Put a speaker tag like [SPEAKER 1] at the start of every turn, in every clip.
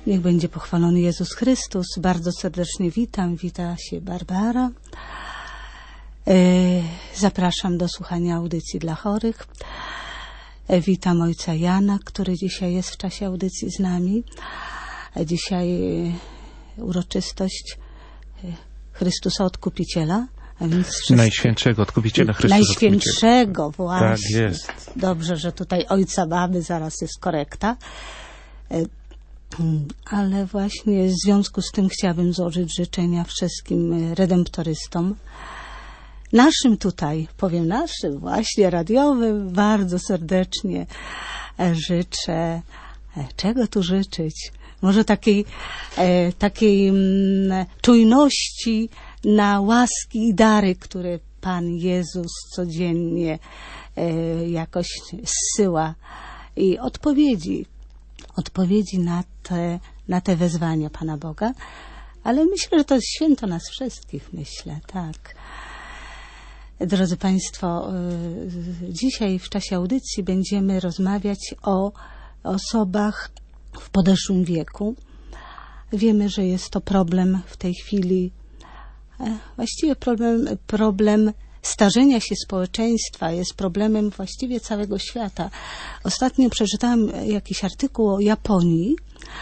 [SPEAKER 1] Niech będzie pochwalony Jezus Chrystus. Bardzo serdecznie witam. Wita się Barbara. Zapraszam do słuchania audycji dla chorych. Witam ojca Jana, który dzisiaj jest w czasie audycji z nami. Dzisiaj uroczystość Chrystusa Odkupiciela. A więc
[SPEAKER 2] Najświętszego Odkupiciela Chrystusa.
[SPEAKER 1] Najświętszego, właśnie.
[SPEAKER 2] Tak jest.
[SPEAKER 1] Dobrze, że tutaj ojca mamy, zaraz jest korekta. Ale właśnie w związku z tym chciałabym złożyć życzenia wszystkim redemptorystom. Naszym tutaj, powiem naszym, właśnie radiowym, bardzo serdecznie życzę. Czego tu życzyć? Może takiej czujności na łaski i dary, które Pan Jezus codziennie jakoś zsyła i odpowiedzi na te wezwania Pana Boga. Ale myślę, że to jest święto nas wszystkich, myślę, tak. Drodzy Państwo, dzisiaj w czasie audycji będziemy rozmawiać o osobach w podeszłym wieku. Wiemy, że jest to problem w tej chwili, właściwie problem starzenia się społeczeństwa, jest problemem właściwie całego świata. Ostatnio przeczytałam jakiś artykuł o Japonii,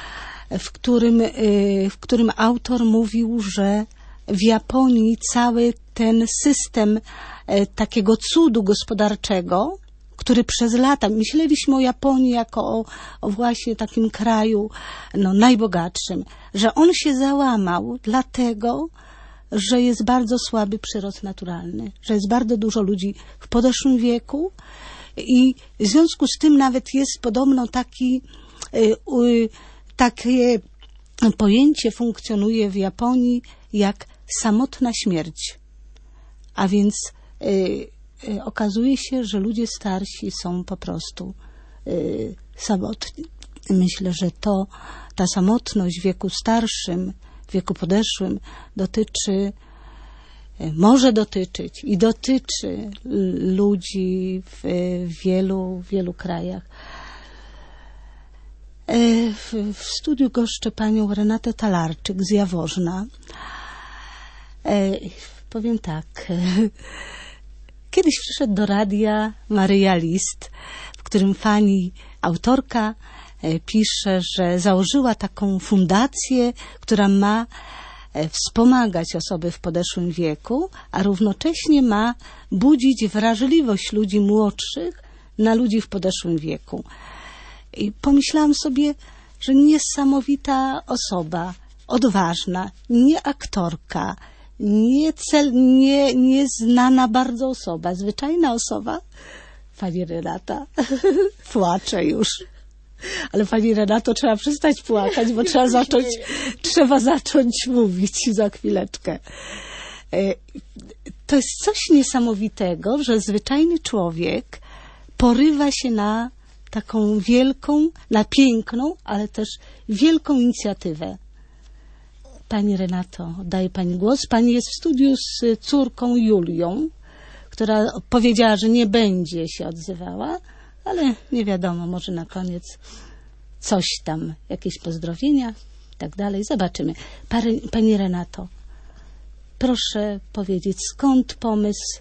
[SPEAKER 1] w którym autor mówił, że w Japonii cały ten system takiego cudu gospodarczego, który przez lata, myśleliśmy o Japonii jako o właśnie takim kraju najbogatszym, że on się załamał dlatego, że jest bardzo słaby przyrost naturalny, że jest bardzo dużo ludzi w podeszłym wieku i w związku z tym nawet jest podobno takie pojęcie funkcjonuje w Japonii jak samotna śmierć. A więc okazuje się, że ludzie starsi są po prostu samotni. Myślę, że ta samotność w wieku starszym, w wieku podeszłym może dotyczyć i dotyczy ludzi w wielu krajach. W studiu goszczę panią Renatę Talarczyk z Jaworzna. Powiem tak. Kiedyś przyszedł do radia Maryja list, w którym pani autorka pisze, że założyła taką fundację, która ma wspomagać osoby w podeszłym wieku, a równocześnie ma budzić wrażliwość ludzi młodszych na ludzi w podeszłym wieku. I pomyślałam sobie, że niesamowita osoba, odważna, nie aktorka, nieznana bardzo osoba, zwyczajna osoba, pani Renata, płacze już. Ale pani Renato, trzeba przestać płakać, bo trzeba zacząć mówić za chwileczkę. To jest coś niesamowitego, że zwyczajny człowiek porywa się na taką wielką, na piękną, ale też wielką inicjatywę. Pani Renato, oddaję pani głos. Pani jest w studiu z córką Julią, która powiedziała, że nie będzie się odzywała, ale nie wiadomo, może na koniec coś tam, jakieś pozdrowienia i tak dalej. Zobaczymy. Pani Renato, proszę powiedzieć, skąd pomysł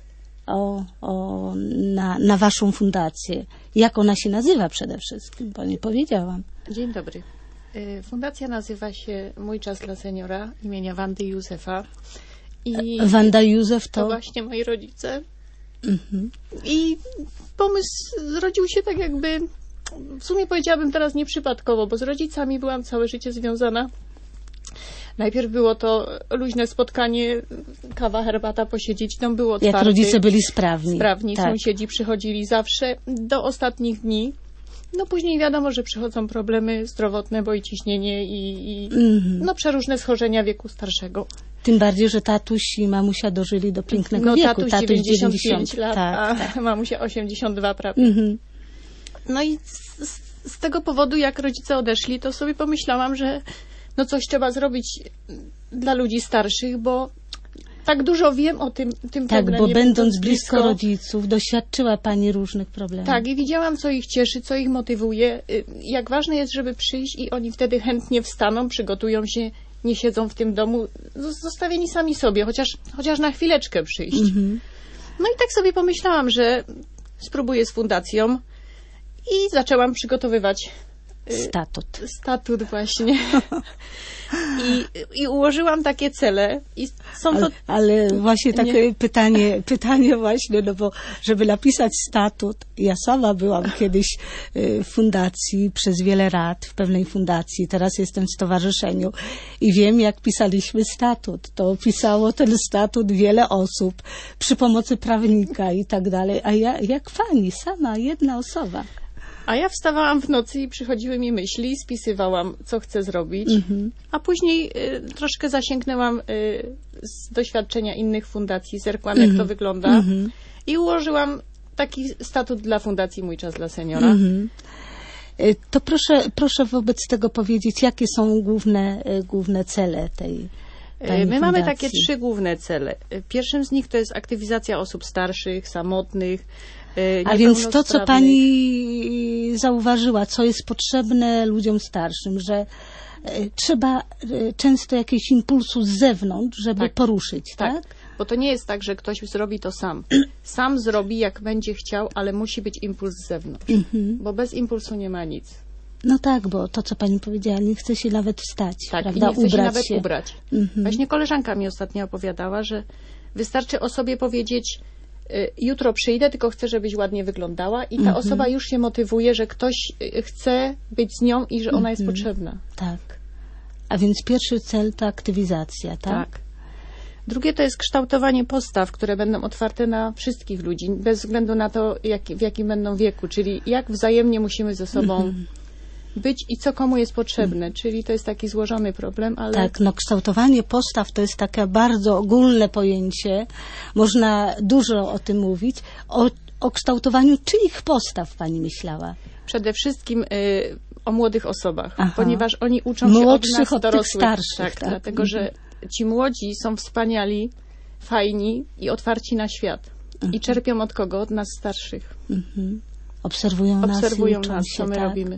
[SPEAKER 1] na waszą fundację? Jak ona się nazywa przede wszystkim, bo nie powiedziałam.
[SPEAKER 3] Dzień dobry. Fundacja nazywa się Mój Czas dla Seniora imienia Wandy i Józefa.
[SPEAKER 1] Wanda i Józef
[SPEAKER 3] to właśnie moi rodzice. Mhm. I pomysł zrodził się tak jakby, w sumie powiedziałabym teraz nieprzypadkowo, bo z rodzicami byłam całe życie związana. Najpierw było to luźne spotkanie, kawa, herbata, posiedzieć, dom był otwarty.
[SPEAKER 1] Jak rodzice byli sprawni.
[SPEAKER 3] Tak. Sąsiedzi przychodzili zawsze do ostatnich dni. No później wiadomo, że przychodzą problemy zdrowotne, bo i ciśnienie i przeróżne schorzenia wieku starszego.
[SPEAKER 1] Tym bardziej, że tatuś i mamusia dożyli do pięknego wieku.
[SPEAKER 3] Tatuś 95 lat, a mamusia 82 prawie. No i z tego powodu, jak rodzice odeszli, to sobie pomyślałam, że coś trzeba zrobić dla ludzi starszych, bo tak dużo wiem o tym
[SPEAKER 1] Tak,
[SPEAKER 3] problemie.
[SPEAKER 1] bo będąc blisko rodziców, doświadczyła Pani różnych problemów.
[SPEAKER 3] Tak, i widziałam, co ich cieszy, co ich motywuje. Jak ważne jest, żeby przyjść i oni wtedy chętnie wstaną, przygotują się, nie siedzą w tym domu, zostawieni sami sobie, chociaż na chwileczkę przyjść. No i tak sobie pomyślałam, że spróbuję z fundacją i zaczęłam przygotowywać statut właśnie. I ułożyłam takie cele. I są to...
[SPEAKER 1] ale właśnie takie pytanie właśnie, no bo żeby napisać statut, ja sama byłam kiedyś w fundacji przez wiele lat, w pewnej fundacji, teraz jestem w stowarzyszeniu i wiem, jak pisaliśmy statut. To pisało ten statut wiele osób przy pomocy prawnika i tak dalej, a ja jak pani, sama, jedna osoba.
[SPEAKER 3] A ja wstawałam w nocy i przychodziły mi myśli, spisywałam, co chcę zrobić, a później troszkę zasięgnęłam z doświadczenia innych fundacji, zerkłam, jak to wygląda i ułożyłam taki statut dla Fundacji Mój Czas dla Seniora.
[SPEAKER 1] To proszę wobec tego powiedzieć, jakie są główne cele tej
[SPEAKER 3] My mamy takie 3 główne cele. Pierwszym z nich to jest aktywizacja osób starszych, samotnych,
[SPEAKER 1] a więc to, co pani zauważyła, co jest potrzebne ludziom starszym, że trzeba często jakiegoś impulsu z zewnątrz, żeby poruszyć, tak?
[SPEAKER 3] Bo to nie jest tak, że ktoś zrobi to sam. Sam zrobi, jak będzie chciał, ale musi być impuls z zewnątrz. Bo bez impulsu nie ma nic.
[SPEAKER 1] No tak, bo to, co pani powiedziała, nie chce się nawet wstać,
[SPEAKER 3] tak,
[SPEAKER 1] prawda?
[SPEAKER 3] I nie chce się nawet ubrać. Właśnie koleżanka mi ostatnio opowiadała, że wystarczy osobie powiedzieć: jutro przyjdę, tylko chcę, żebyś ładnie wyglądała, i ta osoba już się motywuje, że ktoś chce być z nią i że ona jest potrzebna.
[SPEAKER 1] Tak. A więc pierwszy cel to aktywizacja, tak?
[SPEAKER 3] Tak. Drugie to jest kształtowanie postaw, które będą otwarte na wszystkich ludzi, bez względu na to, w jakim będą wieku, czyli jak wzajemnie musimy ze sobą być i co komu jest potrzebne, czyli to jest taki złożony problem, ale...
[SPEAKER 1] Tak, no kształtowanie postaw to jest takie bardzo ogólne pojęcie, można dużo o tym mówić. O kształtowaniu czyich postaw pani myślała?
[SPEAKER 3] Przede wszystkim o młodych osobach, ponieważ oni uczą się od nas, dorosłych.
[SPEAKER 1] Starszych,
[SPEAKER 3] tak, dlatego, że ci młodzi są wspaniali, fajni i otwarci na świat. I czerpią od kogo? Od nas starszych.
[SPEAKER 1] Obserwują nas,
[SPEAKER 3] co my robimy.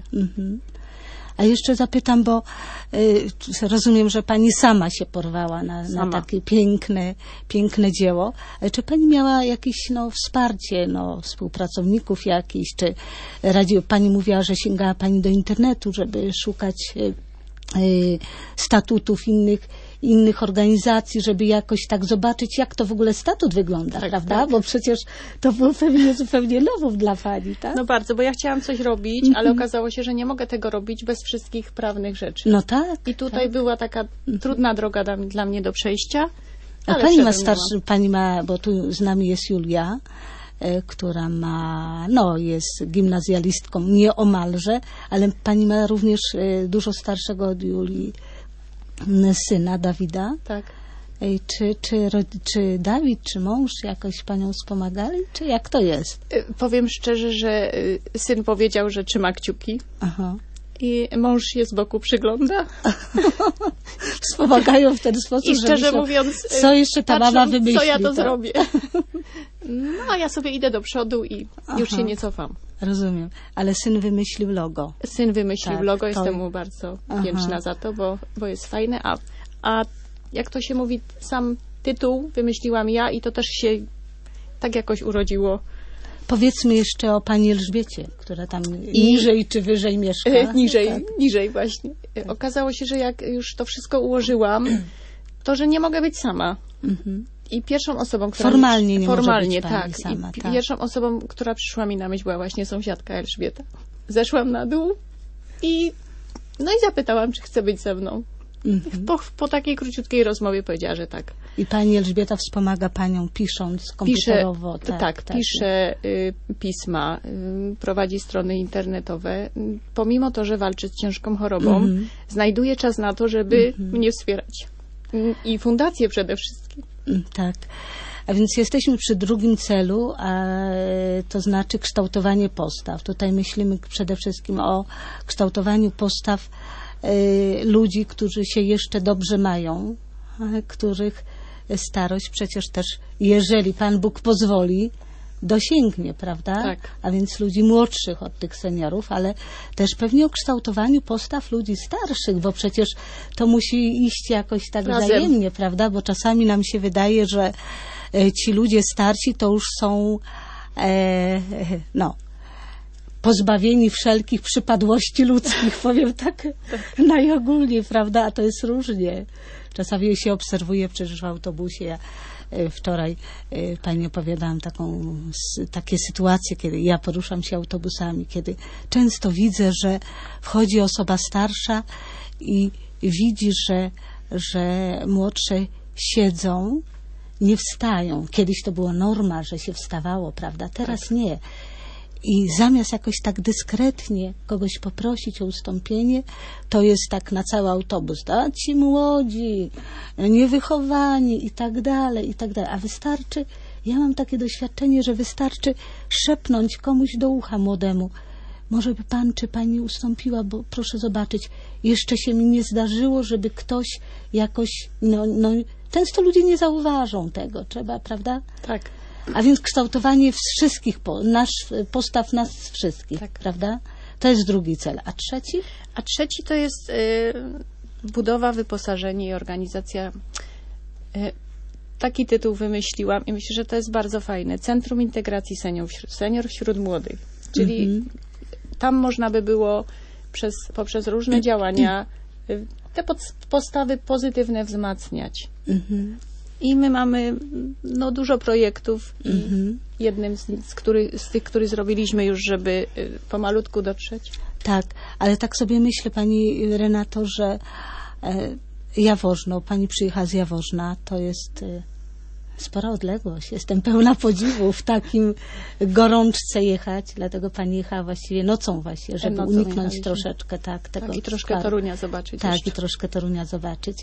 [SPEAKER 1] A jeszcze zapytam, bo rozumiem, że pani sama się porwała na takie piękne dzieło. Czy pani miała jakieś wsparcie, współpracowników jakichś, czy pani mówiła, że sięgała pani do internetu, żeby szukać statutów innych organizacji, żeby jakoś tak zobaczyć, jak to w ogóle statut wygląda, prawda? Tak. Bo przecież to było pewnie zupełnie nową dla pani, tak?
[SPEAKER 3] No bardzo, bo ja chciałam coś robić, ale okazało się, że nie mogę tego robić bez wszystkich prawnych rzeczy.
[SPEAKER 1] No tak.
[SPEAKER 3] I tutaj była taka trudna droga dla mnie do przejścia.
[SPEAKER 1] A pani ma pani ma, bo tu z nami jest Julia, która ma, jest gimnazjalistką, nieomalże, ale pani ma również dużo starszego od Julii syna, Dawida.
[SPEAKER 3] Tak.
[SPEAKER 1] Czy Dawid, czy mąż jakoś panią wspomagali, czy jak to jest?
[SPEAKER 3] Powiem szczerze, że syn powiedział, że trzyma kciuki. I mąż się z boku przygląda.
[SPEAKER 1] Wspomagają w ten sposób,
[SPEAKER 3] i szczerze mówiąc,
[SPEAKER 1] co jeszcze ta mama wymyśli.
[SPEAKER 3] Co ja to zrobię. No, a ja sobie idę do przodu i już się nie cofam.
[SPEAKER 1] Rozumiem. Ale syn wymyślił logo.
[SPEAKER 3] Syn wymyślił logo. Jestem mu bardzo wdzięczna za to, bo jest fajne. A jak to się mówi, sam tytuł wymyśliłam ja i to też się tak jakoś urodziło.
[SPEAKER 1] Powiedzmy jeszcze o pani Elżbiecie, która tam niżej czy wyżej mieszka.
[SPEAKER 3] Niżej właśnie. Tak. Okazało się, że jak już to wszystko ułożyłam, to że nie mogę być sama. I pierwszą osobą, która...
[SPEAKER 1] Formalnie nie może być pani sama.
[SPEAKER 3] I pierwszą osobą, która przyszła mi na myśl, była właśnie sąsiadka Elżbieta. Zeszłam na dół i zapytałam, czy chce być ze mną. Po takiej króciutkiej rozmowie powiedziała, że tak.
[SPEAKER 1] I pani Elżbieta wspomaga panią pisząc komputerowo.
[SPEAKER 3] Pisze pisma, prowadzi strony internetowe. Pomimo to, że walczy z ciężką chorobą, znajduje czas na to, żeby mnie wspierać. I fundację przede wszystkim.
[SPEAKER 1] Tak. A więc jesteśmy przy drugim celu, to znaczy kształtowanie postaw. Tutaj myślimy przede wszystkim o kształtowaniu postaw ludzi, którzy się jeszcze dobrze mają, których starość przecież też, jeżeli Pan Bóg pozwoli, dosięgnie, prawda?
[SPEAKER 3] Tak.
[SPEAKER 1] A więc ludzi młodszych od tych seniorów, ale też pewnie o kształtowaniu postaw ludzi starszych, bo przecież to musi iść jakoś tak
[SPEAKER 3] Razem.
[SPEAKER 1] wzajemnie, prawda? Bo czasami nam się wydaje, że ci ludzie starsi to już są pozbawieni wszelkich przypadłości ludzkich, powiem tak najogólniej, prawda? A to jest różnie. Czasami się obserwuje przecież w autobusie. Ja wczoraj pani opowiadałam takie sytuacje, kiedy ja poruszam się autobusami, kiedy często widzę, że wchodzi osoba starsza i widzi, że młodsze siedzą, nie wstają. Kiedyś to była norma, że się wstawało, prawda? Teraz nie. I zamiast jakoś tak dyskretnie kogoś poprosić o ustąpienie, to jest tak na cały autobus. A ci młodzi, niewychowani i tak dalej, i tak dalej. A wystarczy, ja mam takie doświadczenie, że wystarczy szepnąć komuś do ucha młodemu. Może by pan czy pani ustąpiła, bo proszę zobaczyć, jeszcze się mi nie zdarzyło, żeby ktoś jakoś, często ludzie nie zauważą tego, trzeba, prawda?
[SPEAKER 3] Tak.
[SPEAKER 1] A więc kształtowanie wszystkich, postaw nas wszystkich,
[SPEAKER 3] tak.
[SPEAKER 1] Prawda? To jest drugi cel. A trzeci?
[SPEAKER 3] A trzeci to jest budowa, wyposażenie i organizacja. Taki tytuł wymyśliłam i myślę, że to jest bardzo fajne. Centrum Integracji Senior wśród Młodych. Czyli tam można by było poprzez różne działania te postawy pozytywne wzmacniać. I my mamy dużo projektów i jednym z tych, który zrobiliśmy już, żeby pomalutku dotrzeć.
[SPEAKER 1] Tak, ale tak sobie myślę, pani Renato, że Jaworzno, pani przyjechała z Jaworzna, to jest spora odległość. Jestem pełna podziwu w takim gorączce jechać, dlatego pani jechała właściwie nocą właśnie, żeby uniknąć troszeczkę tego.
[SPEAKER 3] Tak, i troszkę Torunia zobaczyć.
[SPEAKER 1] Tak, jeszcze. I troszkę Torunia zobaczyć.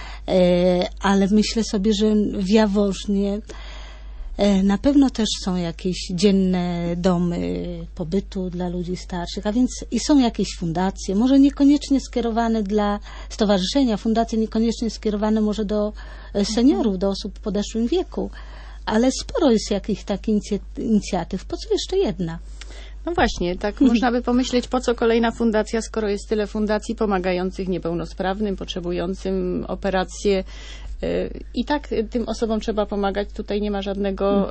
[SPEAKER 1] Ale myślę sobie, że w Jaworznie na pewno też są jakieś dzienne domy pobytu dla ludzi starszych, a więc i są jakieś fundacje, może niekoniecznie skierowane dla stowarzyszenia, fundacje niekoniecznie skierowane może do seniorów, do osób w podeszłym wieku, ale sporo jest jakichś takich inicjatyw. Po co jeszcze jedna?
[SPEAKER 3] No właśnie, tak można by pomyśleć, po co kolejna fundacja, skoro jest tyle fundacji pomagających niepełnosprawnym, potrzebującym operacje. I tak tym osobom trzeba pomagać. Tutaj nie ma żadnego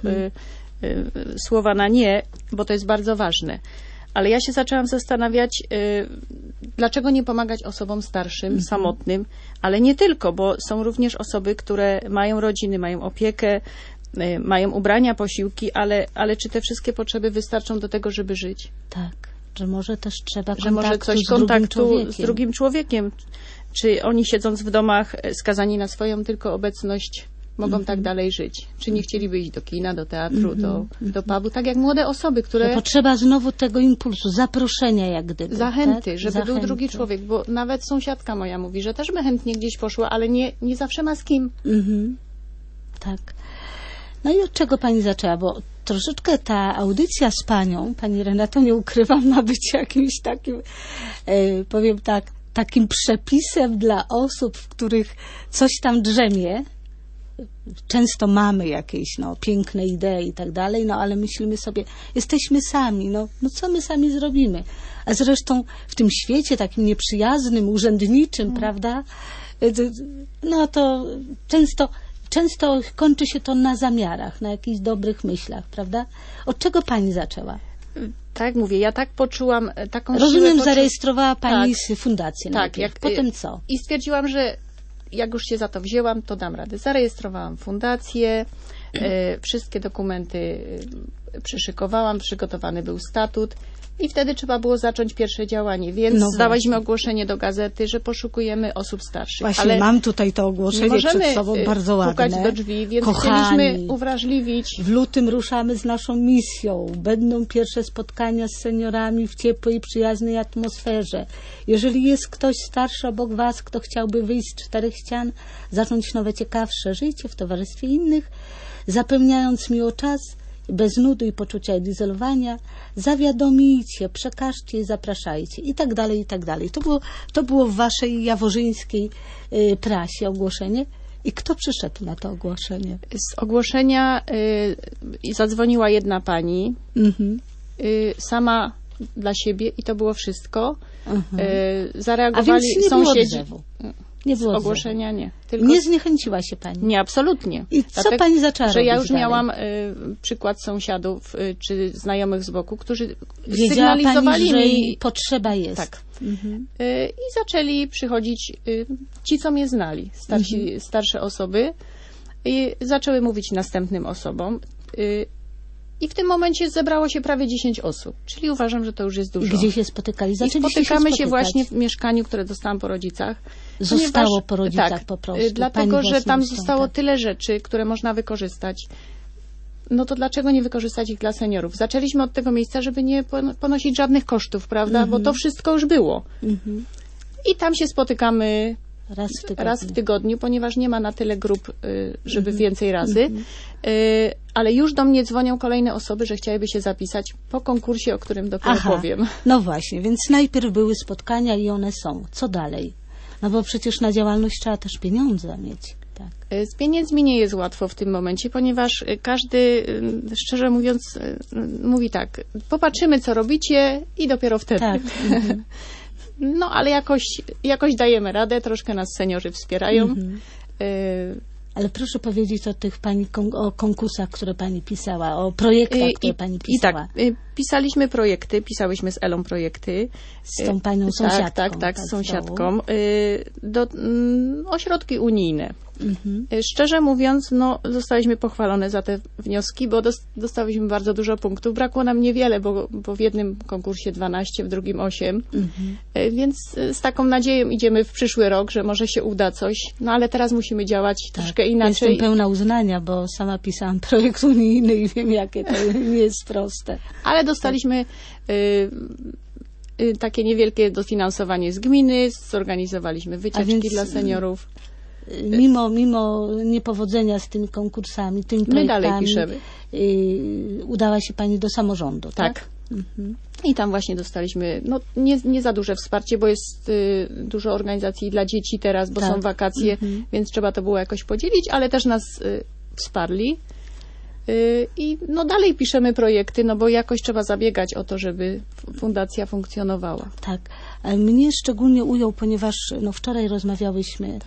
[SPEAKER 3] słowa na nie, bo to jest bardzo ważne. Ale ja się zaczęłam zastanawiać, dlaczego nie pomagać osobom starszym, samotnym, ale nie tylko, bo są również osoby, które mają rodziny, mają opiekę, mają ubrania, posiłki, ale czy te wszystkie potrzeby wystarczą do tego, żeby żyć?
[SPEAKER 1] Tak, że może też trzeba
[SPEAKER 3] kontaktu z drugim człowiekiem. Czy oni siedząc w domach skazani na swoją tylko obecność mogą tak dalej żyć? Czy nie chcieliby iść do kina, do teatru, do pubu? Tak jak młode osoby, które...
[SPEAKER 1] To potrzeba znowu tego impulsu, zaproszenia jak gdyby.
[SPEAKER 3] Zachęty,
[SPEAKER 1] tak?
[SPEAKER 3] żeby był drugi człowiek, bo nawet sąsiadka moja mówi, że też by chętnie gdzieś poszła, ale nie zawsze ma z kim.
[SPEAKER 1] Tak. No i od czego pani zaczęła? Bo troszeczkę ta audycja z panią, pani Renato, nie ukrywam, ma być jakimś takim, powiem tak, takim przepisem dla osób, w których coś tam drzemie. Często mamy jakieś piękne idee i tak dalej, ale myślimy sobie, jesteśmy sami, co my sami zrobimy? A zresztą w tym świecie takim nieprzyjaznym, urzędniczym, prawda, to często kończy się to na zamiarach, na jakichś dobrych myślach, prawda? Od czego pani zaczęła?
[SPEAKER 3] Tak, mówię, ja tak poczułam taką siłę.
[SPEAKER 1] Rozumiem, zarejestrowała pani fundację.
[SPEAKER 3] Tak.
[SPEAKER 1] Potem co?
[SPEAKER 3] I stwierdziłam, że jak już się za to wzięłam, to dam radę. Zarejestrowałam fundację, wszystkie dokumenty przyszykowałam, przygotowany był statut i wtedy trzeba było zacząć pierwsze działanie, więc zdałyśmy ogłoszenie do gazety, że poszukujemy osób starszych.
[SPEAKER 1] Właśnie,
[SPEAKER 3] ale
[SPEAKER 1] mam tutaj to ogłoszenie przed sobą, bardzo ładne.
[SPEAKER 3] Pukać do drzwi, więc
[SPEAKER 1] Kochani,
[SPEAKER 3] chcieliśmy uwrażliwić.
[SPEAKER 1] W lutym ruszamy z naszą misją. Będą pierwsze spotkania z seniorami w ciepłej, przyjaznej atmosferze. Jeżeli jest ktoś starszy obok was, kto chciałby wyjść z 4 ścian, zacząć nowe, ciekawsze życie w towarzystwie innych, zapełniając miło czas, bez nudy i poczucia odizolowania, zawiadomijcie, przekażcie i zapraszajcie i tak dalej, i tak dalej. To było w waszej jaworzyńskiej prasie ogłoszenie I kto przyszedł na to ogłoszenie?
[SPEAKER 3] Z ogłoszenia zadzwoniła jedna pani, sama dla siebie i to było wszystko. Zareagowali sąsiedzi.
[SPEAKER 1] Nie było
[SPEAKER 3] ogłoszenia, nie. Tylko
[SPEAKER 1] nie zniechęciła się pani?
[SPEAKER 3] Nie, absolutnie.
[SPEAKER 1] I co pani zaczęła robić?
[SPEAKER 3] Że ja już
[SPEAKER 1] dalej?
[SPEAKER 3] miałam przykład sąsiadów czy znajomych z boku, którzy
[SPEAKER 1] Wiedziała
[SPEAKER 3] sygnalizowali
[SPEAKER 1] pani, że
[SPEAKER 3] mi...
[SPEAKER 1] potrzeba jest.
[SPEAKER 3] Tak. I zaczęli przychodzić ci, co mnie znali, starsze osoby, i zaczęły mówić następnym osobom. I w tym momencie zebrało się prawie 10 osób, czyli uważam, że to już jest dużo.
[SPEAKER 1] I gdzie się spotykali?
[SPEAKER 3] I spotykamy się właśnie w mieszkaniu, które dostałam po rodzicach.
[SPEAKER 1] Zostało po rodzicach
[SPEAKER 3] tak,
[SPEAKER 1] po prostu.
[SPEAKER 3] Dlatego, że tam zostało tyle rzeczy, które można wykorzystać. No to dlaczego nie wykorzystać ich dla seniorów? Zaczęliśmy od tego miejsca, żeby nie ponosić żadnych kosztów, prawda? Bo to wszystko już było. I tam się spotykamy raz w tygodniu, ponieważ nie ma na tyle grup, żeby więcej razy. Ale już do mnie dzwonią kolejne osoby, że chciałyby się zapisać po konkursie, o którym dopiero powiem.
[SPEAKER 1] No właśnie, więc najpierw były spotkania i one są. Co dalej? No bo przecież na działalność trzeba też pieniądze mieć. Tak.
[SPEAKER 3] Z pieniędzmi nie jest łatwo w tym momencie, ponieważ każdy, szczerze mówiąc, mówi tak, popatrzymy, co robicie i dopiero wtedy.
[SPEAKER 1] Tak.
[SPEAKER 3] No, ale jakoś dajemy radę, troszkę nas seniorzy wspierają.
[SPEAKER 1] Ale proszę powiedzieć o tych pani o konkursach, które pani pisała, o projektach, które pani pisała.
[SPEAKER 3] I tak, pisaliśmy projekty, pisałyśmy z Elą projekty.
[SPEAKER 1] Z tą panią sąsiadką.
[SPEAKER 3] Tak, z sąsiadką. Ośrodki unijne. Szczerze mówiąc, no, zostaliśmy pochwalone za te wnioski, bo dostałyśmy bardzo dużo punktów. Brakło nam niewiele, bo w jednym konkursie 12, w drugim 8. Więc z taką nadzieją idziemy w przyszły rok, że może się uda coś. No ale teraz musimy działać troszkę inaczej.
[SPEAKER 1] Jestem pełna uznania, bo sama pisałam projekt unijny i wiem, jakie to nie jest proste.
[SPEAKER 3] Ale dostaliśmy takie niewielkie dofinansowanie z gminy, zorganizowaliśmy wycieczki dla seniorów.
[SPEAKER 1] Mimo niepowodzenia z tymi konkursami, tymi projektami,
[SPEAKER 3] my dalej piszemy.
[SPEAKER 1] Udała się pani do samorządu, tak?
[SPEAKER 3] I tam właśnie dostaliśmy nie za duże wsparcie, bo jest dużo organizacji dla dzieci teraz, bo są wakacje, więc trzeba to było jakoś podzielić, ale też nas wsparli. I dalej piszemy projekty, bo jakoś trzeba zabiegać o to, żeby fundacja funkcjonowała.
[SPEAKER 1] Tak. Mnie szczególnie ujął, ponieważ wczoraj rozmawiałyśmy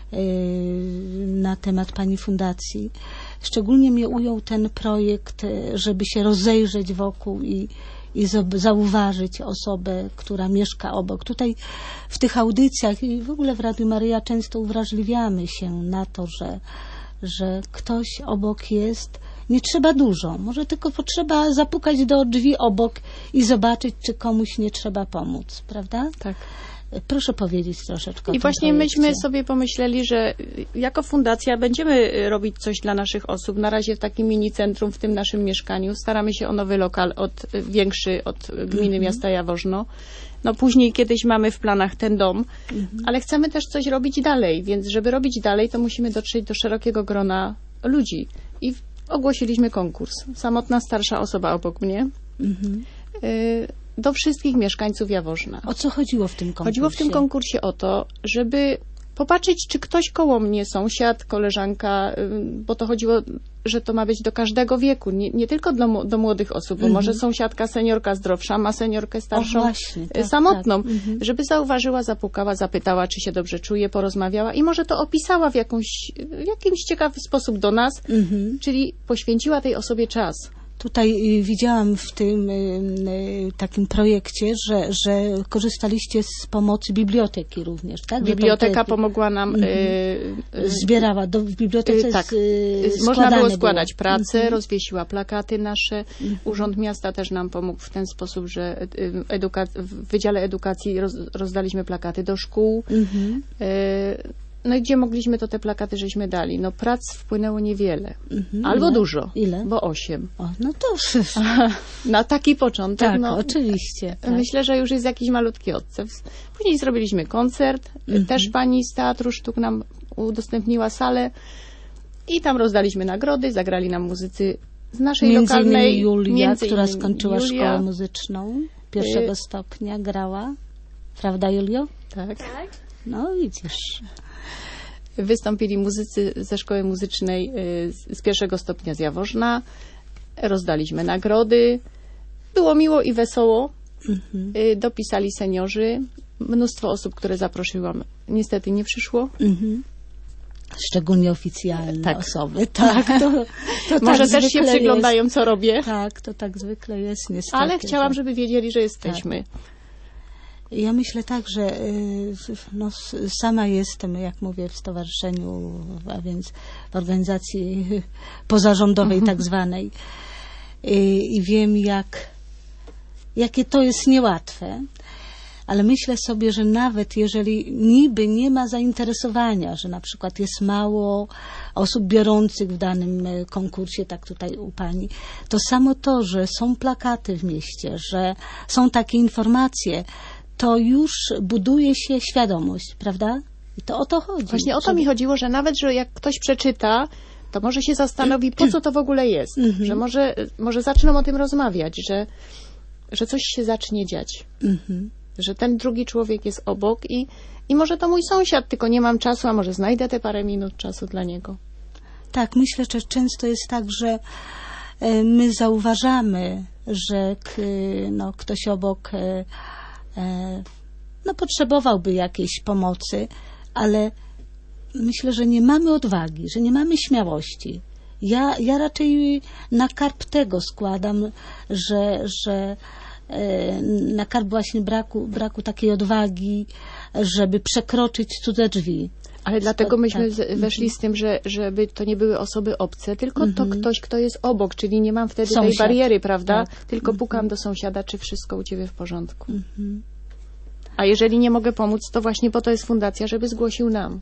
[SPEAKER 1] na temat pani fundacji. Szczególnie mnie ujął ten projekt, żeby się rozejrzeć wokół i zauważyć osobę, która mieszka obok. Tutaj w tych audycjach i w ogóle w Radiu Maryja często uwrażliwiamy się na to, że ktoś obok jest. Nie trzeba dużo, może tylko potrzeba zapukać do drzwi obok i zobaczyć, czy komuś nie trzeba pomóc, prawda?
[SPEAKER 3] Tak.
[SPEAKER 1] Proszę powiedzieć troszeczkę o tym
[SPEAKER 3] I właśnie
[SPEAKER 1] projekcie.
[SPEAKER 3] myśmy sobie pomyśleli, że jako fundacja będziemy robić coś dla naszych osób. Na razie w takim mini centrum w tym naszym mieszkaniu. Staramy się o nowy lokal większy od gminy miasta Jaworzno. Później kiedyś mamy w planach ten dom, ale chcemy też coś robić dalej, więc żeby robić dalej, to musimy dotrzeć do szerokiego grona ludzi. I ogłosiliśmy konkurs. Samotna starsza osoba obok mnie. Do wszystkich mieszkańców Jaworzna.
[SPEAKER 1] O co chodziło w tym konkursie?
[SPEAKER 3] Chodziło w tym konkursie o to, żeby popatrzeć, czy ktoś koło mnie, sąsiad, koleżanka, bo to chodziło, że to ma być do każdego wieku, nie tylko do młodych osób, bo może sąsiadka, seniorka zdrowsza ma seniorkę starszą,
[SPEAKER 1] właśnie, tak,
[SPEAKER 3] samotną, żeby zauważyła, zapukała, zapytała, czy się dobrze czuje, porozmawiała i może to opisała w jakimś ciekawy sposób do nas, czyli poświęciła tej osobie czas.
[SPEAKER 1] Tutaj widziałam w tym takim projekcie, że korzystaliście z pomocy biblioteki również, tak?
[SPEAKER 3] Biblioteka pomogła nam.
[SPEAKER 1] Zbierała w bibliotece.
[SPEAKER 3] Tak. Można było składać pracę, rozwiesiła plakaty nasze. Urząd Miasta też nam pomógł w ten sposób, że w Wydziale Edukacji rozdaliśmy plakaty do szkół. No i gdzie mogliśmy, to te plakaty żeśmy dali. Prac wpłynęło niewiele. Albo dużo.
[SPEAKER 1] Ile?
[SPEAKER 3] Bo 8.
[SPEAKER 1] No to
[SPEAKER 3] na taki początek.
[SPEAKER 1] Tak, oczywiście. Tak.
[SPEAKER 3] Myślę, że już jest jakiś malutki odzew. Później zrobiliśmy koncert. Też pani z Teatru Sztuk nam udostępniła salę. I tam rozdaliśmy nagrody. Zagrali nam muzycy z naszej lokalnej.
[SPEAKER 1] Julia, która skończyła szkołę muzyczną 1. stopnia, grała. Prawda, Julio?
[SPEAKER 3] Tak.
[SPEAKER 1] No widzisz.
[SPEAKER 3] Wystąpili muzycy ze szkoły muzycznej z 1. stopnia z Jaworzna. Rozdaliśmy nagrody. Było miło i wesoło. Dopisali seniorzy. Mnóstwo osób, które zaprosiłam, niestety nie przyszło.
[SPEAKER 1] Szczególnie oficjalne
[SPEAKER 3] Tak.
[SPEAKER 1] osoby. Tak, to
[SPEAKER 3] Może
[SPEAKER 1] tak
[SPEAKER 3] też się
[SPEAKER 1] zwykle
[SPEAKER 3] przyglądają,
[SPEAKER 1] jest.
[SPEAKER 3] co robię.
[SPEAKER 1] Tak, to tak zwykle jest, niestety.
[SPEAKER 3] Ale chciałam,
[SPEAKER 1] że-
[SPEAKER 3] żeby wiedzieli, że jesteśmy.
[SPEAKER 1] Ja myślę tak, że sama jestem, jak mówię, w stowarzyszeniu, a więc w organizacji pozarządowej tak zwanej i wiem, jakie to jest niełatwe, ale myślę sobie, że nawet jeżeli niby nie ma zainteresowania, że na przykład jest mało osób biorących w danym konkursie, tak tutaj u pani, to samo to, że są plakaty w mieście, że są takie informacje, to już buduje się świadomość, prawda? I to o to chodzi.
[SPEAKER 3] Właśnie o to mi chodziło, że nawet, że jak ktoś przeczyta, to może się zastanowi, po co to w ogóle jest. Że może zaczną o tym rozmawiać, że coś się zacznie dziać. Że ten drugi człowiek jest obok i może to mój sąsiad, tylko nie mam czasu, a może znajdę te parę minut czasu dla niego.
[SPEAKER 1] Tak, myślę, że często jest tak, że my zauważamy, że ktoś obok potrzebowałby jakiejś pomocy, ale myślę, że nie mamy odwagi, że nie mamy śmiałości. Ja raczej na karb tego składam, że na karb właśnie braku takiej odwagi, żeby przekroczyć cudze drzwi.
[SPEAKER 3] Ale dlatego myśmy
[SPEAKER 1] tak.
[SPEAKER 3] weszli z tym, żeby to nie były osoby obce, tylko to ktoś, kto jest obok, czyli nie mam wtedy tej
[SPEAKER 1] Sąsiad.
[SPEAKER 3] bariery, prawda?
[SPEAKER 1] Tak.
[SPEAKER 3] Tylko pukam do sąsiada, czy wszystko u ciebie w porządku. A jeżeli nie mogę pomóc, to właśnie po to jest fundacja, żeby zgłosił nam.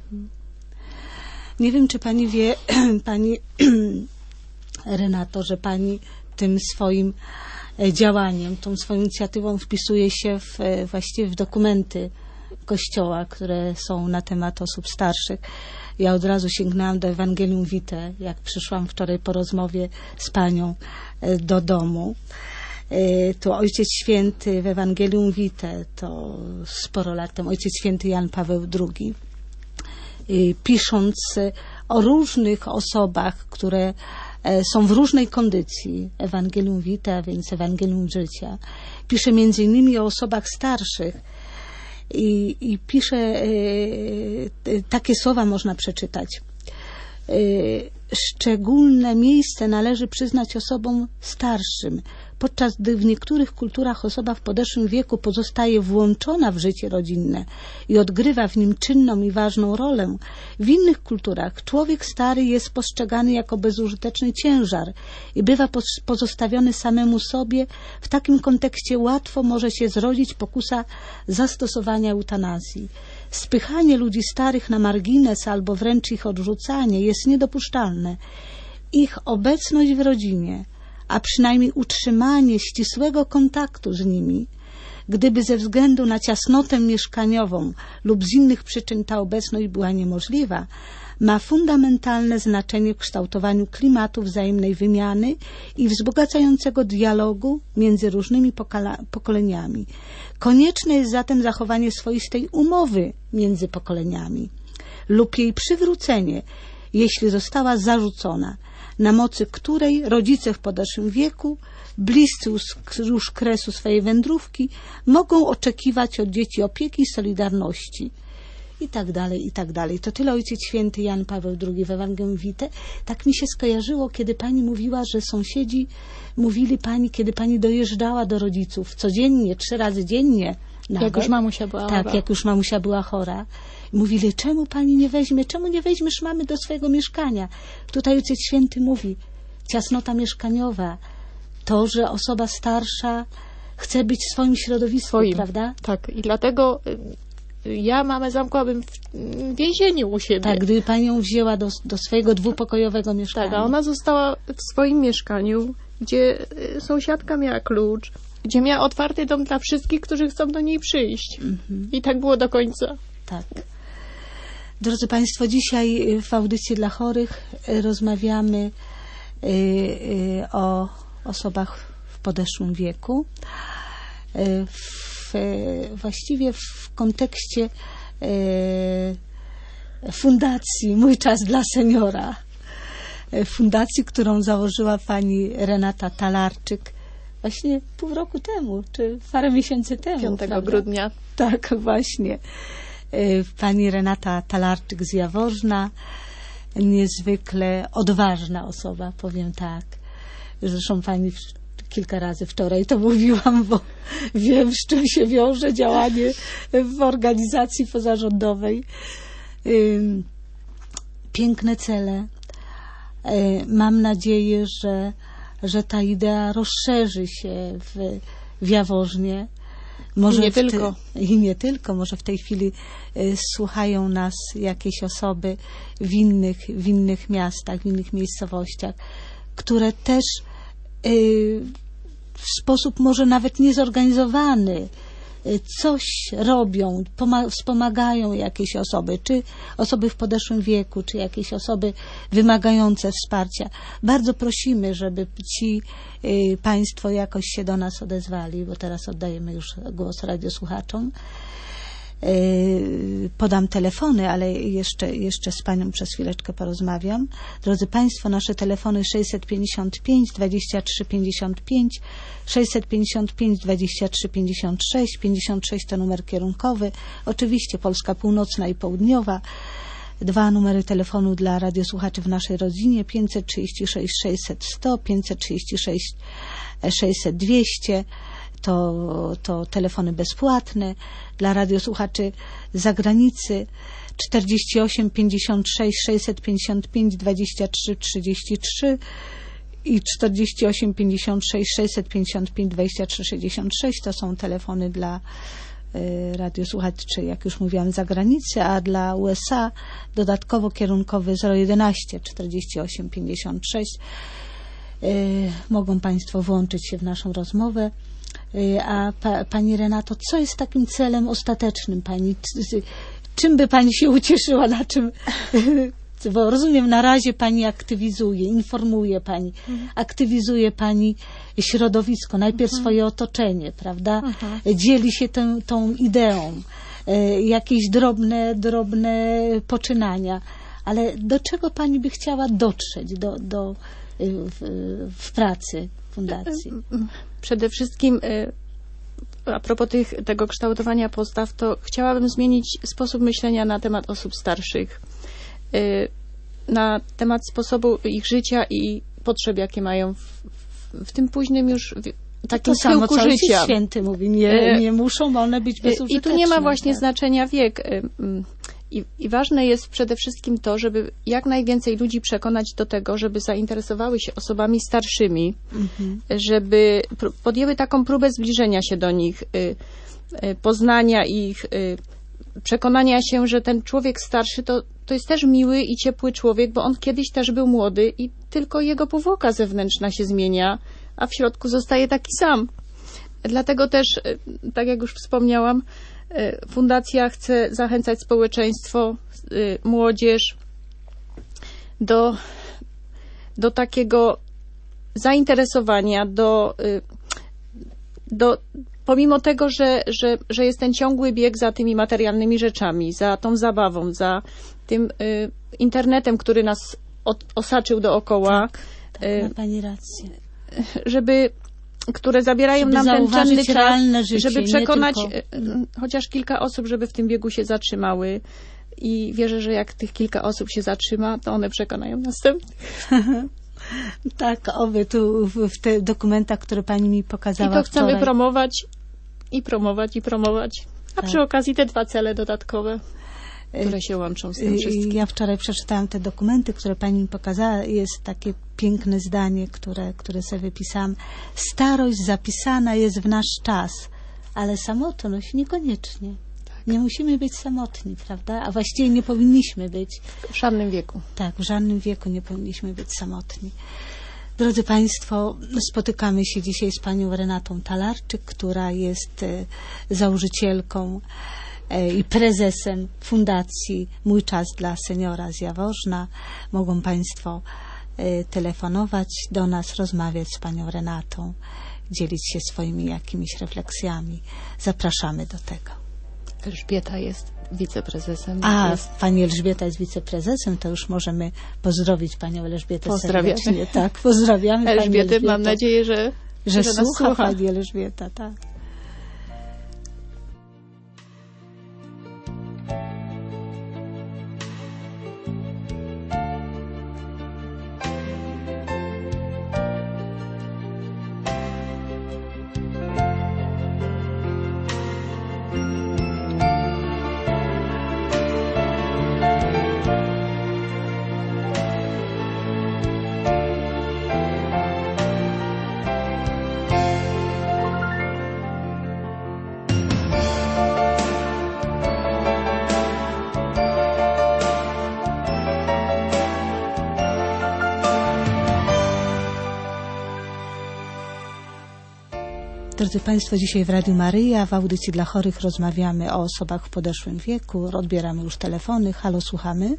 [SPEAKER 1] Nie wiem, czy pani wie, pani Renato, że pani tym swoim działaniem, tą swoją inicjatywą wpisuje się właściwie w dokumenty Kościoła, które są na temat osób starszych. Ja od razu sięgnęłam do Ewangelium Vitae, jak przyszłam wczoraj po rozmowie z panią do domu. To Ojciec Święty w Ewangelium Vitae, to sporo lat temu, Ojciec Święty Jan Paweł II, pisząc o różnych osobach, które są w różnej kondycji, Ewangelium Vitae, a więc Ewangelium Życia, pisze między innymi o osobach starszych i pisze, takie słowa można przeczytać. Szczególne miejsce należy przyznać osobom starszym, podczas gdy w niektórych kulturach osoba w podeszłym wieku pozostaje włączona w życie rodzinne i odgrywa w nim czynną i ważną rolę. W innych kulturach człowiek stary jest postrzegany jako bezużyteczny ciężar i bywa pozostawiony samemu sobie. W takim kontekście łatwo może się zrodzić pokusa zastosowania eutanazji. Spychanie ludzi starych na margines albo wręcz ich odrzucanie jest niedopuszczalne. Ich obecność w rodzinie, a przynajmniej utrzymanie ścisłego kontaktu z nimi, gdyby ze względu na ciasnotę mieszkaniową lub z innych przyczyn ta obecność była niemożliwa, ma fundamentalne znaczenie w kształtowaniu klimatu wzajemnej wymiany i wzbogacającego dialogu między różnymi pokoleniami. Konieczne jest zatem zachowanie swoistej umowy między pokoleniami lub jej przywrócenie, jeśli została zarzucona, na mocy której rodzice w podeszłym wieku, bliscy już kresu swojej wędrówki, mogą oczekiwać od dzieci opieki i solidarności. I tak dalej, i tak dalej. To tyle Ojciec Święty Jan Paweł II w Ewangelium Vitae. Tak mi się skojarzyło, kiedy pani mówiła, że sąsiedzi mówili pani, kiedy pani dojeżdżała do rodziców codziennie, 3 razy dziennie. Nawet.
[SPEAKER 3] Jak już mamusia była chora.
[SPEAKER 1] Tak, jak już mamusia była chora. Mówili, czemu pani nie weźmie, czemu nie weźmiesz mamy do swojego mieszkania? Tutaj Ojciec Święty mówi, ciasnota mieszkaniowa, to, że osoba starsza chce być w swoim środowisku, prawda?
[SPEAKER 3] Tak, i dlatego ja mamę zamknęłabym w więzieniu u siebie.
[SPEAKER 1] Tak, gdyby pani ją wzięła do swojego dwupokojowego mieszkania.
[SPEAKER 3] Tak, a ona została w swoim mieszkaniu, gdzie sąsiadka miała klucz, gdzie miała otwarty dom dla wszystkich, którzy chcą do niej przyjść. I tak było do końca.
[SPEAKER 1] Tak. Drodzy Państwo, dzisiaj w audycji dla chorych rozmawiamy o osobach w podeszłym wieku. Właściwie w kontekście fundacji Mój Czas dla Seniora. Fundacji, którą założyła pani Renata Talarczyk właśnie pół roku temu, czy parę miesięcy temu.
[SPEAKER 3] 5
[SPEAKER 1] prawda?
[SPEAKER 3] grudnia.
[SPEAKER 1] Tak, właśnie. Pani Renata Talarczyk z Jaworzna, niezwykle odważna osoba, powiem tak. Zresztą pani kilka razy wczoraj to mówiłam, bo wiem, z czym się wiąże działanie w organizacji pozarządowej. Piękne cele. Mam nadzieję, że ta idea rozszerzy się w Jaworznie. Może
[SPEAKER 3] nie tylko.
[SPEAKER 1] I nie tylko. Może w tej chwili słuchają nas jakieś osoby w innych miastach, w innych miejscowościach, które też w sposób może nawet niezorganizowany coś robią, wspomagają jakieś osoby, czy osoby w podeszłym wieku, czy jakieś osoby wymagające wsparcia. Bardzo prosimy, żeby ci państwo jakoś się do nas odezwali, bo teraz oddajemy już głos radiosłuchaczom. Podam telefony, ale jeszcze z panią przez chwileczkę porozmawiam. Drodzy państwo, nasze telefony 655 23 55, 655 23 56, 56 to numer kierunkowy, oczywiście Polska Północna i Południowa. 2 numery telefonu dla radiosłuchaczy w naszej rodzinie, 536 600 100, 536 600 200. To telefony bezpłatne. Dla radiosłuchaczy z zagranicy 48 56 655 23 33 i 48 56 655 23 66. To są telefony dla radiosłuchaczy, jak już mówiłam, z zagranicy, a dla USA dodatkowo kierunkowy 011 48 56. Mogą państwo włączyć się w naszą rozmowę. A pani Renato, co jest takim celem ostatecznym pani? Czym by pani się ucieszyła, na czym? Bo rozumiem, na razie pani aktywizuje, informuje pani, aktywizuje pani środowisko, najpierw swoje otoczenie, prawda? Dzieli się tą ideą, jakieś drobne poczynania, ale do czego pani by chciała dotrzeć w pracy fundacji?
[SPEAKER 3] Przede wszystkim a propos tego kształtowania postaw, to chciałabym zmienić sposób myślenia na temat osób starszych, na temat sposobu ich życia i potrzeb, jakie mają w tym późnym już takim schyłku życia.
[SPEAKER 1] Ojciec Święty mówi, nie muszą one być bezużyteczne.
[SPEAKER 3] I tu nie ma właśnie znaczenia wiek. I ważne jest przede wszystkim to, żeby jak najwięcej ludzi przekonać do tego, żeby zainteresowały się osobami starszymi, żeby podjęły taką próbę zbliżenia się do nich, poznania ich, przekonania się, że ten człowiek starszy to jest też miły i ciepły człowiek, bo on kiedyś też był młody i tylko jego powłoka zewnętrzna się zmienia, a w środku zostaje taki sam. Dlatego też, tak jak już wspomniałam, fundacja chce zachęcać społeczeństwo, młodzież do takiego zainteresowania, pomimo tego, że jest ten ciągły bieg za tymi materialnymi rzeczami, za tą zabawą, za tym internetem, który nas osaczył dookoła.
[SPEAKER 1] Tak, ma pani rację.
[SPEAKER 3] Które zabierają nam ten cenny czas,
[SPEAKER 1] życie,
[SPEAKER 3] żeby przekonać chociaż kilka osób, żeby w tym biegu się zatrzymały. I wierzę, że jak tych kilka osób się zatrzyma, to one przekonają następnych.
[SPEAKER 1] Tak, tu w tych dokumentach, które pani mi pokazała.
[SPEAKER 3] I to chcemy
[SPEAKER 1] wczoraj
[SPEAKER 3] promować. A przy okazji te 2 cele dodatkowe, które się łączą z tym wszystkim.
[SPEAKER 1] Ja wczoraj przeczytałam te dokumenty, które pani mi pokazała. Jest takie piękne zdanie, które sobie wypisałam. Starość zapisana jest w nasz czas, ale samotność niekoniecznie. Tak. Nie musimy być samotni, prawda? A właściwie nie powinniśmy być.
[SPEAKER 3] W żadnym wieku.
[SPEAKER 1] Tak, w żadnym wieku nie powinniśmy być samotni. Drodzy państwo, spotykamy się dzisiaj z panią Renatą Talarczyk, która jest założycielką i prezesem Fundacji Mój Czas dla Seniora z Jaworzna. Mogą państwo telefonować do nas, rozmawiać z panią Renatą, dzielić się swoimi jakimiś refleksjami. Zapraszamy do tego.
[SPEAKER 3] Elżbieta jest wiceprezesem.
[SPEAKER 1] A, pani Elżbieta jest wiceprezesem, to już możemy pozdrowić panią Elżbietę serdecznie. Tak, pozdrawiamy
[SPEAKER 3] Elżbietę. Mam nadzieję, że
[SPEAKER 1] słucha,
[SPEAKER 3] nas słucha
[SPEAKER 1] pani Elżbieta, tak. Drodzy Państwo, dzisiaj w Radiu Maryja w audycji dla chorych rozmawiamy o osobach w podeszłym wieku. Odbieramy już telefony. Halo, słuchamy?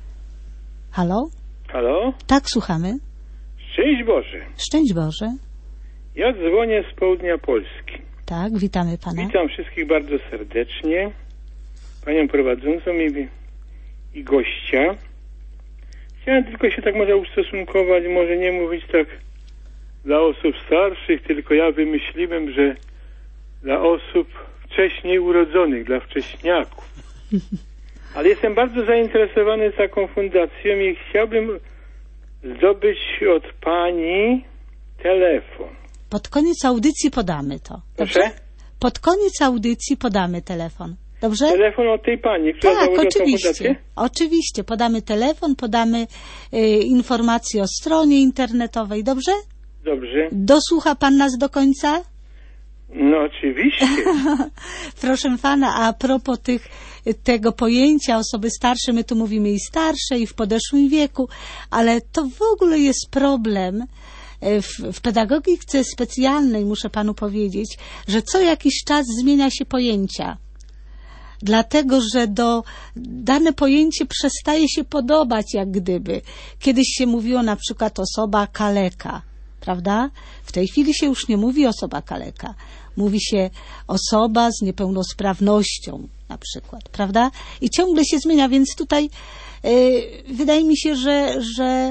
[SPEAKER 1] Halo?
[SPEAKER 4] Halo?
[SPEAKER 1] Tak, słuchamy.
[SPEAKER 4] Szczęść Boże.
[SPEAKER 1] Szczęść Boże.
[SPEAKER 4] Ja dzwonię z południa Polski.
[SPEAKER 1] Tak, witamy Pana.
[SPEAKER 4] Witam wszystkich bardzo serdecznie. Panią prowadzącą i gościa. Chciałem tylko się tak może ustosunkować, może nie mówić tak dla osób starszych, tylko ja wymyśliłem, że dla osób wcześniej urodzonych, dla wcześniaków. Ale jestem bardzo zainteresowany taką fundacją i chciałbym zdobyć od pani telefon.
[SPEAKER 1] Pod koniec audycji podamy to. Dobrze?
[SPEAKER 4] Proszę?
[SPEAKER 1] Pod koniec audycji podamy telefon. Dobrze?
[SPEAKER 4] Telefon od tej pani, która
[SPEAKER 1] tak,
[SPEAKER 4] założyła
[SPEAKER 1] oczywiście.
[SPEAKER 4] tą fundację?
[SPEAKER 1] Oczywiście. Podamy telefon, podamy informacje o stronie internetowej. Dobrze?
[SPEAKER 4] Dobrze.
[SPEAKER 1] Dosłucha Pan nas do końca?
[SPEAKER 4] No oczywiście.
[SPEAKER 1] Proszę Pana, a propos tego pojęcia osoby starsze, my tu mówimy i starsze, i w podeszłym wieku, ale to w ogóle jest problem w pedagogice specjalnej, muszę Panu powiedzieć, że co jakiś czas zmienia się pojęcia. Dlatego, że dane pojęcie przestaje się podobać, jak gdyby. Kiedyś się mówiło na przykład osoba kaleka, prawda? W tej chwili się już nie mówi osoba kaleka. Mówi się osoba z niepełnosprawnością na przykład, prawda? I ciągle się zmienia, więc tutaj wydaje mi się, że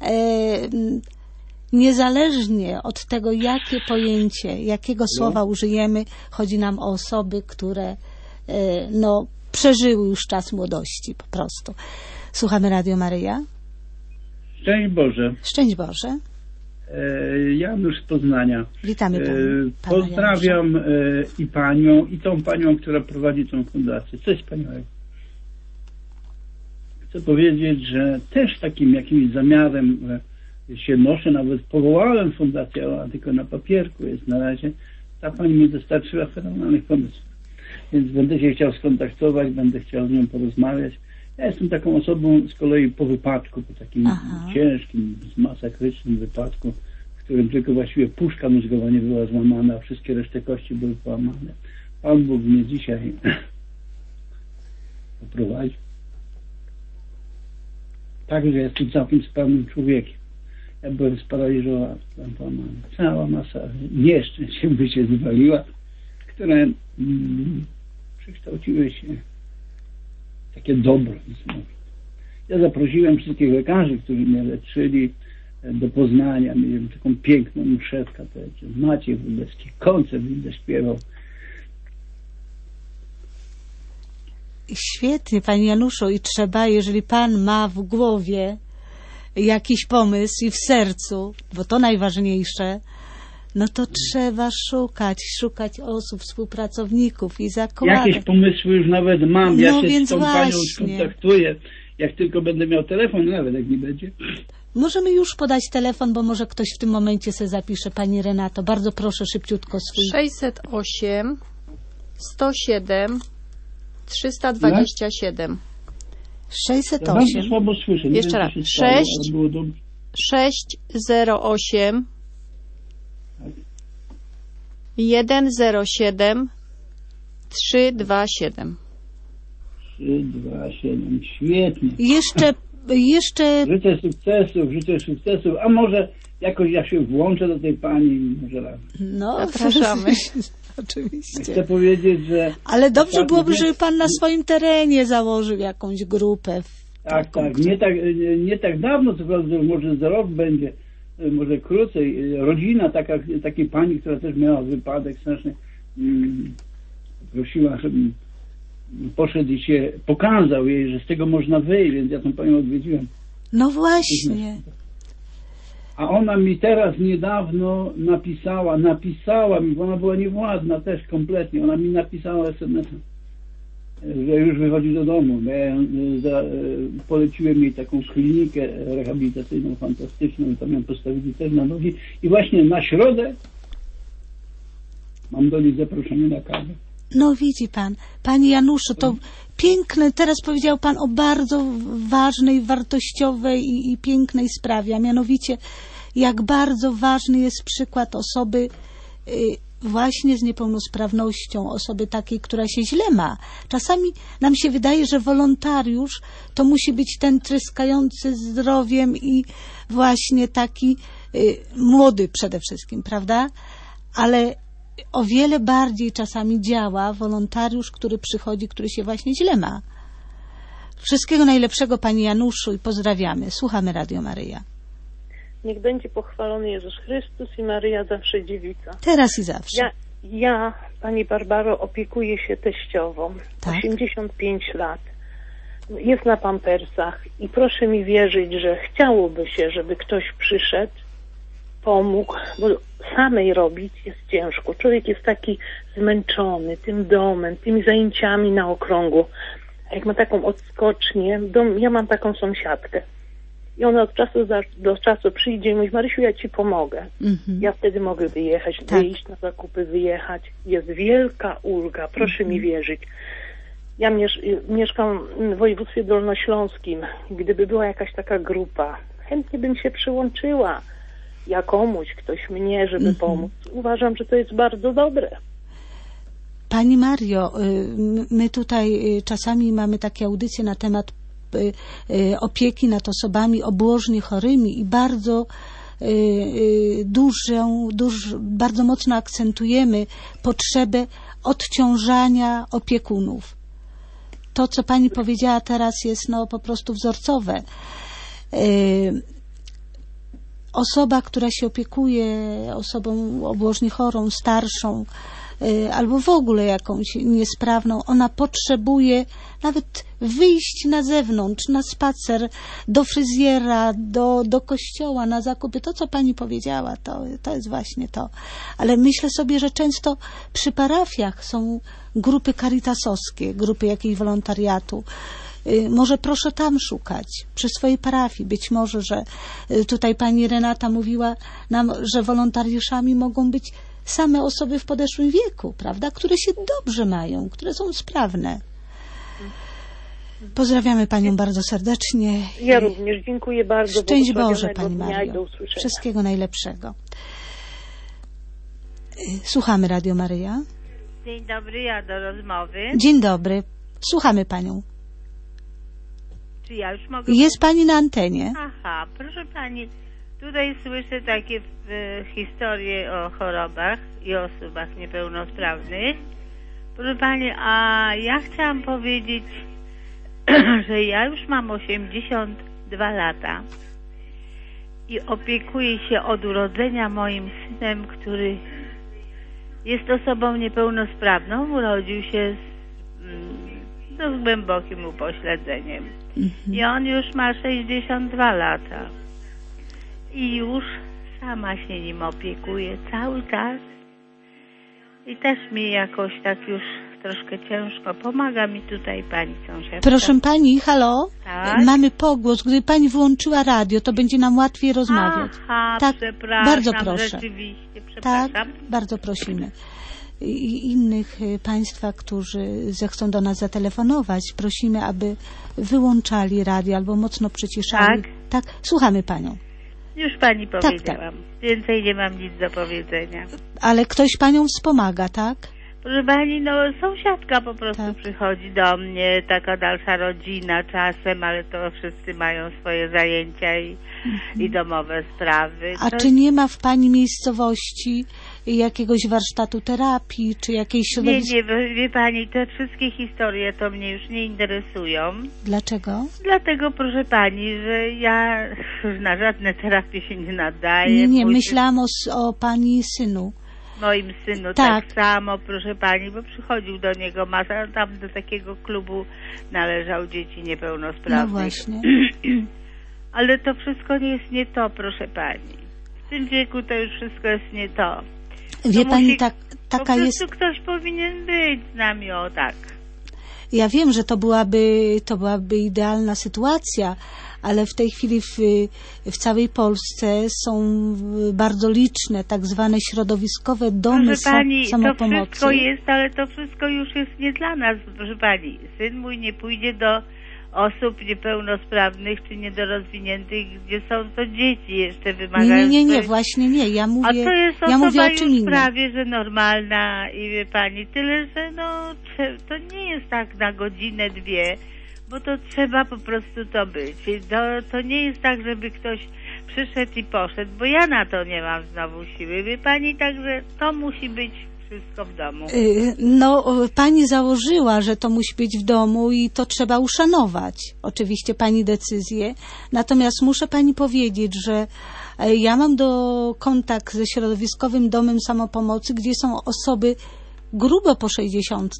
[SPEAKER 1] niezależnie od tego, jakie pojęcie, jakiego słowa użyjemy, chodzi nam o osoby, które przeżyły już czas młodości po prostu. Słuchamy Radio Maryja.
[SPEAKER 5] Szczęść Boże.
[SPEAKER 1] Szczęść Boże.
[SPEAKER 5] Janusz z Poznania.
[SPEAKER 1] Witamy Pana
[SPEAKER 5] Pozdrawiam i Panią, i tą Panią, która prowadzi tą fundację. Coś wspaniałego. Chcę powiedzieć, że też takim jakimś zamiarem się noszę, nawet powołałem fundację, a tylko na papierku jest na razie. Ta Pani mi dostarczyła fenomenalnych pomysłów. Więc będę się chciał skontaktować, będę chciał z nią porozmawiać. Ja jestem taką osobą z kolei po wypadku, po takim ciężkim, masakrycznym wypadku, w którym tylko właściwie puszka mózgowa nie była złamana, a wszystkie reszty kości były połamane. Pan Bóg mnie dzisiaj poprowadził. Także jestem całkiem sprawnym człowiekiem. Ja byłem sparaliżowany, byłem połamany. Cała masa nieszczęść by się zwaliła, które przekształciły się w takie dobro. Ja zaprosiłem wszystkich lekarzy, którzy mnie leczyli, do Poznania. Miałem taką piękną mszę w katedrze. Maciej Wróblewski koncert będę śpiewał.
[SPEAKER 1] Świetnie, Panie Januszu, i trzeba, jeżeli Pan ma w głowie jakiś pomysł i w sercu, bo to najważniejsze, no to trzeba szukać osób, współpracowników i zakładać.
[SPEAKER 5] Jakieś pomysły już nawet mam. Ja się z tą Panią
[SPEAKER 1] właśnie
[SPEAKER 5] skontaktuję. Jak tylko będę miał telefon, nawet jak nie będzie.
[SPEAKER 1] Możemy już podać telefon, bo może ktoś w tym momencie sobie zapisze. Pani Renato, bardzo proszę szybciutko swój.
[SPEAKER 3] 608 107 327.
[SPEAKER 1] 608.
[SPEAKER 5] Bardzo słabo słyszę. Nie
[SPEAKER 3] Jeszcze
[SPEAKER 5] wiem,
[SPEAKER 3] raz.
[SPEAKER 5] co się stało, ale było dobrze.
[SPEAKER 3] 608 107 327.
[SPEAKER 5] 327. Świetnie.
[SPEAKER 1] Jeszcze
[SPEAKER 5] Życzę sukcesów, a może jakoś ja się włączę do tej pani, może raz.
[SPEAKER 1] No,
[SPEAKER 3] Zapraszamy.
[SPEAKER 1] Oczywiście.
[SPEAKER 5] Chcę powiedzieć, że...
[SPEAKER 1] Ale dobrze byłoby, żeby pan na swoim terenie założył jakąś grupę.
[SPEAKER 5] Tak. Nie tak dawno, co prawda, może za rok będzie, może krócej, rodzina takiej pani, która też miała wypadek straszny, prosiła, żebym poszedł i się pokazał jej, że z tego można wyjść, więc ja tą panią odwiedziłem.
[SPEAKER 1] No właśnie.
[SPEAKER 5] A ona mi teraz niedawno napisała mi, bo ona była niewładna też kompletnie, ona mi napisała SMS-a, że już wychodzi do domu. Ja poleciłem jej taką klinikę rehabilitacyjną fantastyczną, tam ją postawili też na nogi i właśnie na środę mam do niej zaproszenie na kawę.
[SPEAKER 1] No widzi pan, panie Januszu, to piękne, teraz powiedział pan o bardzo ważnej, wartościowej i pięknej sprawie, a mianowicie jak bardzo ważny jest przykład osoby właśnie z niepełnosprawnością, osoby takiej, która się źle ma. Czasami nam się wydaje, że wolontariusz to musi być ten tryskający zdrowiem i właśnie taki młody przede wszystkim, prawda? Ale o wiele bardziej czasami działa wolontariusz, który przychodzi, który się właśnie źle ma. Wszystkiego najlepszego, panie Januszu, i pozdrawiamy. Słuchamy Radio Maryja.
[SPEAKER 6] Niech będzie pochwalony Jezus Chrystus i Maryja zawsze dziewica.
[SPEAKER 1] Teraz i zawsze.
[SPEAKER 6] Ja, pani Barbaro, opiekuję się teściową.
[SPEAKER 1] Tak?
[SPEAKER 6] 85 lat. Jest na pampersach i proszę mi wierzyć, że chciałoby się, żeby ktoś przyszedł, pomógł, bo samej robić jest ciężko. Człowiek jest taki zmęczony tym domem, tymi zajęciami na okrągło. A jak ma taką odskocznię, ja mam taką sąsiadkę. I ona od czasu do czasu przyjdzie i mówi: Marysiu, ja ci pomogę. Ja wtedy mogę wyjechać, wyjść na zakupy, wyjechać. Jest wielka ulga, proszę mi wierzyć. Ja mieszkam w województwie dolnośląskim. Gdyby była jakaś taka grupa, chętnie bym się przyłączyła. Ja komuś, ktoś mnie, żeby pomóc. Uważam, że to jest bardzo dobre.
[SPEAKER 1] Pani Mario, my tutaj czasami mamy takie audycje na temat opieki nad osobami obłożnie chorymi i bardzo bardzo mocno akcentujemy potrzebę odciążania opiekunów. To, co pani powiedziała teraz, jest po prostu wzorcowe. Osoba, która się opiekuje osobą obłożnie chorą, starszą, albo w ogóle jakąś niesprawną, ona potrzebuje nawet wyjść na zewnątrz, na spacer, do fryzjera, do kościoła, na zakupy. To, co pani powiedziała, to jest właśnie to. Ale myślę sobie, że często przy parafiach są grupy caritasowskie, grupy jakiejś wolontariatu. Może proszę tam szukać, przy swojej parafii. Być może, że tutaj pani Renata mówiła nam, że wolontariuszami mogą być same osoby w podeszłym wieku, prawda, które się dobrze mają, które są sprawne. Pozdrawiamy panią bardzo serdecznie.
[SPEAKER 6] Ja również dziękuję bardzo.
[SPEAKER 1] Szczęść Boże, pani Mario. Wszystkiego najlepszego. Słuchamy Radio Maryja.
[SPEAKER 7] Dzień dobry, ja do rozmowy.
[SPEAKER 1] Dzień dobry. Słuchamy panią.
[SPEAKER 7] Czy ja już mogę...
[SPEAKER 1] Jest pani na antenie.
[SPEAKER 7] Aha, proszę pani, tutaj słyszę takie historie o chorobach i osobach niepełnosprawnych. Proszę pani, a ja chciałam powiedzieć, że ja już mam 82 lata i opiekuję się od urodzenia moim synem, który jest osobą niepełnosprawną. Urodził się z głębokim upośledzeniem. I on już ma 62 lata. I już sama się nim opiekuję cały czas. I też mi jakoś tak już troszkę ciężko. Pomaga mi tutaj pani sąsiadka.
[SPEAKER 1] Proszę pani, halo?
[SPEAKER 7] Tak?
[SPEAKER 1] Mamy pogłos. Gdyby pani wyłączyła radio, to będzie nam łatwiej rozmawiać.
[SPEAKER 7] Aha,
[SPEAKER 1] tak,
[SPEAKER 7] przepraszam,
[SPEAKER 1] bardzo proszę.
[SPEAKER 7] Rzeczywiście, przepraszam.
[SPEAKER 1] Tak, bardzo prosimy. I innych państwa, którzy zechcą do nas zatelefonować, prosimy, aby wyłączali radio albo mocno przyciszali. Tak, słuchamy panią.
[SPEAKER 7] Już pani powiedziałam.
[SPEAKER 1] Tak.
[SPEAKER 7] Więcej nie mam nic do powiedzenia.
[SPEAKER 1] Ale ktoś panią wspomaga, tak?
[SPEAKER 7] Proszę pani, no sąsiadka po prostu przychodzi do mnie, taka dalsza rodzina czasem, ale to wszyscy mają swoje zajęcia i i domowe sprawy.
[SPEAKER 1] A czy nie ma w pani miejscowości jakiegoś warsztatu terapii, czy jakiejś środowiska?
[SPEAKER 7] Nie, wie pani, te wszystkie historie to mnie już nie interesują.
[SPEAKER 1] Dlaczego?
[SPEAKER 7] Dlatego, proszę pani, że ja na żadne terapie się nie nadaję.
[SPEAKER 1] Nie, myślałam o pani synu.
[SPEAKER 7] Moim synu tak samo, proszę pani, bo przychodził do niego masa, tam do takiego klubu należał dzieci niepełnosprawnych.
[SPEAKER 1] No właśnie.
[SPEAKER 7] Ale to wszystko nie jest to, proszę pani. W tym wieku to już wszystko jest nie to.
[SPEAKER 1] Wie
[SPEAKER 7] to
[SPEAKER 1] pani, taka
[SPEAKER 7] po prostu
[SPEAKER 1] jest...
[SPEAKER 7] ktoś powinien być z nami, o tak.
[SPEAKER 1] Ja wiem, że to byłaby idealna sytuacja, ale w tej chwili w całej Polsce są bardzo liczne tak zwane środowiskowe domy
[SPEAKER 7] proszę pani,
[SPEAKER 1] samopomocy.
[SPEAKER 7] To wszystko jest, ale to wszystko już jest nie dla nas, proszę pani. Syn mój nie pójdzie do osób niepełnosprawnych czy niedorozwiniętych, gdzie są to dzieci jeszcze wymagające.
[SPEAKER 1] Nie, właśnie nie. Ja mówię,
[SPEAKER 7] a to jest
[SPEAKER 1] ja mówię
[SPEAKER 7] osoba
[SPEAKER 1] o czym
[SPEAKER 7] już
[SPEAKER 1] innym.
[SPEAKER 7] prawie, że normalna i wie pani, tyle, że no to nie jest tak na godzinę, dwie, bo to trzeba po prostu to być. To nie jest tak, żeby ktoś przyszedł i poszedł, bo ja na to nie mam znowu siły, wie pani, także to musi być wszystko w domu.
[SPEAKER 1] No, pani założyła, że to musi być w domu i to trzeba uszanować. Oczywiście pani decyzję. Natomiast muszę pani powiedzieć, że ja mam kontakt ze środowiskowym domem samopomocy, gdzie są osoby grubo po 60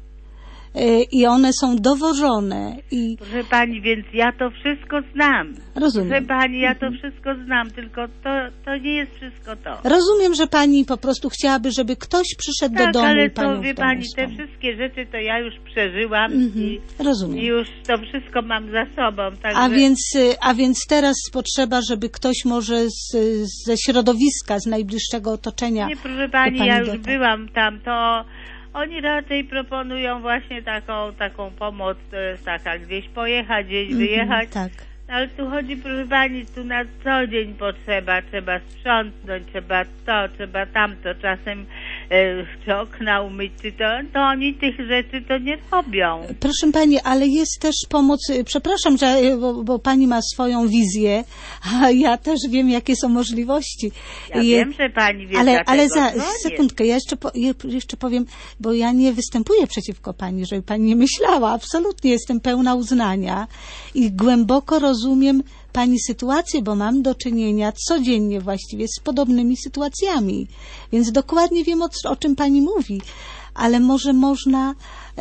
[SPEAKER 1] i one są dowożone.
[SPEAKER 7] Proszę pani, więc ja to wszystko znam.
[SPEAKER 1] Rozumiem.
[SPEAKER 7] Proszę pani, ja to wszystko znam, tylko to nie jest wszystko to.
[SPEAKER 1] Rozumiem, że pani po prostu chciałaby, żeby ktoś przyszedł do domu
[SPEAKER 7] ale
[SPEAKER 1] i panią
[SPEAKER 7] to, wie pani, te wszystkie rzeczy to ja już przeżyłam
[SPEAKER 1] rozumiem.
[SPEAKER 7] I już to wszystko mam za sobą. Także...
[SPEAKER 1] A więc teraz potrzeba, żeby ktoś może ze środowiska, z najbliższego otoczenia.
[SPEAKER 7] Nie, proszę pani, ja już byłam tam, to oni raczej proponują właśnie taką pomoc, to jest taka, gdzieś pojechać, gdzieś wyjechać.
[SPEAKER 1] Tak.
[SPEAKER 7] Ale tu chodzi, proszę pani, tu na co dzień trzeba sprzątnąć, trzeba tamto, czasem czy okna umyć, czy to oni tych rzeczy to nie robią.
[SPEAKER 1] Proszę pani, ale jest też pomoc, przepraszam, bo pani ma swoją wizję, a ja też wiem, jakie są możliwości.
[SPEAKER 7] Ja wiem, że pani wie,
[SPEAKER 1] ale sekundkę, ja jeszcze powiem, bo ja nie występuję przeciwko pani, żeby pani nie myślała, absolutnie jestem pełna uznania i głęboko rozumiem pani sytuację, bo mam do czynienia codziennie właściwie z podobnymi sytuacjami, więc dokładnie wiem, o czym pani mówi, ale może można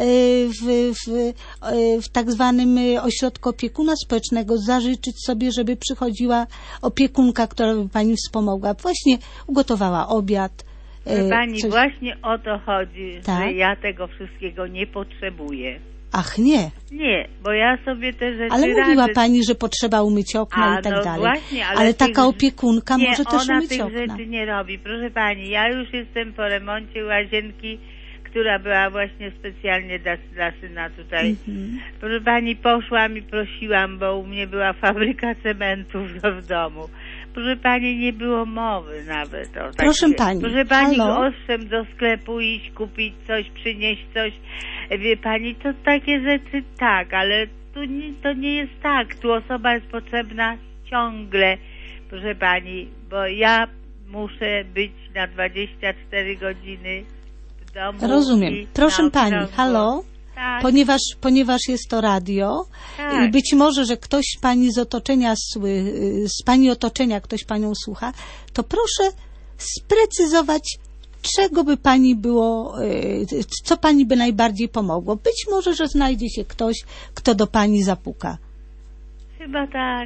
[SPEAKER 1] w tak zwanym ośrodku opiekuna społecznego zażyczyć sobie, żeby przychodziła opiekunka, która by pani wspomogła, właśnie ugotowała obiad.
[SPEAKER 7] Pani, właśnie o to chodzi, tak? Że ja tego wszystkiego nie potrzebuję.
[SPEAKER 1] Ach, nie.
[SPEAKER 7] Nie, bo ja sobie te rzeczy
[SPEAKER 1] ale mówiła pani, że potrzeba umyć okna i tak dalej.
[SPEAKER 7] Właśnie,
[SPEAKER 1] ale taka opiekunka może też umyć okna.
[SPEAKER 7] Nie, ona tych rzeczy nie robi. Proszę pani, ja już jestem po remoncie łazienki, która była właśnie specjalnie dla syna tutaj. Proszę pani, poszłam i prosiłam, bo u mnie była fabryka cementów w domu. Proszę pani, nie było mowy nawet o takiej.
[SPEAKER 1] Proszę pani.
[SPEAKER 7] Proszę pani, owszem, do sklepu iść, kupić coś, przynieść coś. Wie pani, to takie rzeczy tak, ale to nie jest tak. Tu osoba jest potrzebna ciągle, proszę pani, bo ja muszę być na 24 godziny w domu.
[SPEAKER 1] Rozumiem. Proszę pani, halo?
[SPEAKER 7] Tak.
[SPEAKER 1] Ponieważ jest to radio
[SPEAKER 7] tak.
[SPEAKER 1] I być może, że ktoś z pani z otoczenia, z pani otoczenia ktoś panią słucha, to proszę sprecyzować, czego by pani było, co pani by najbardziej pomogło. Być może, że znajdzie się ktoś, kto do pani zapuka.
[SPEAKER 7] Chyba tak,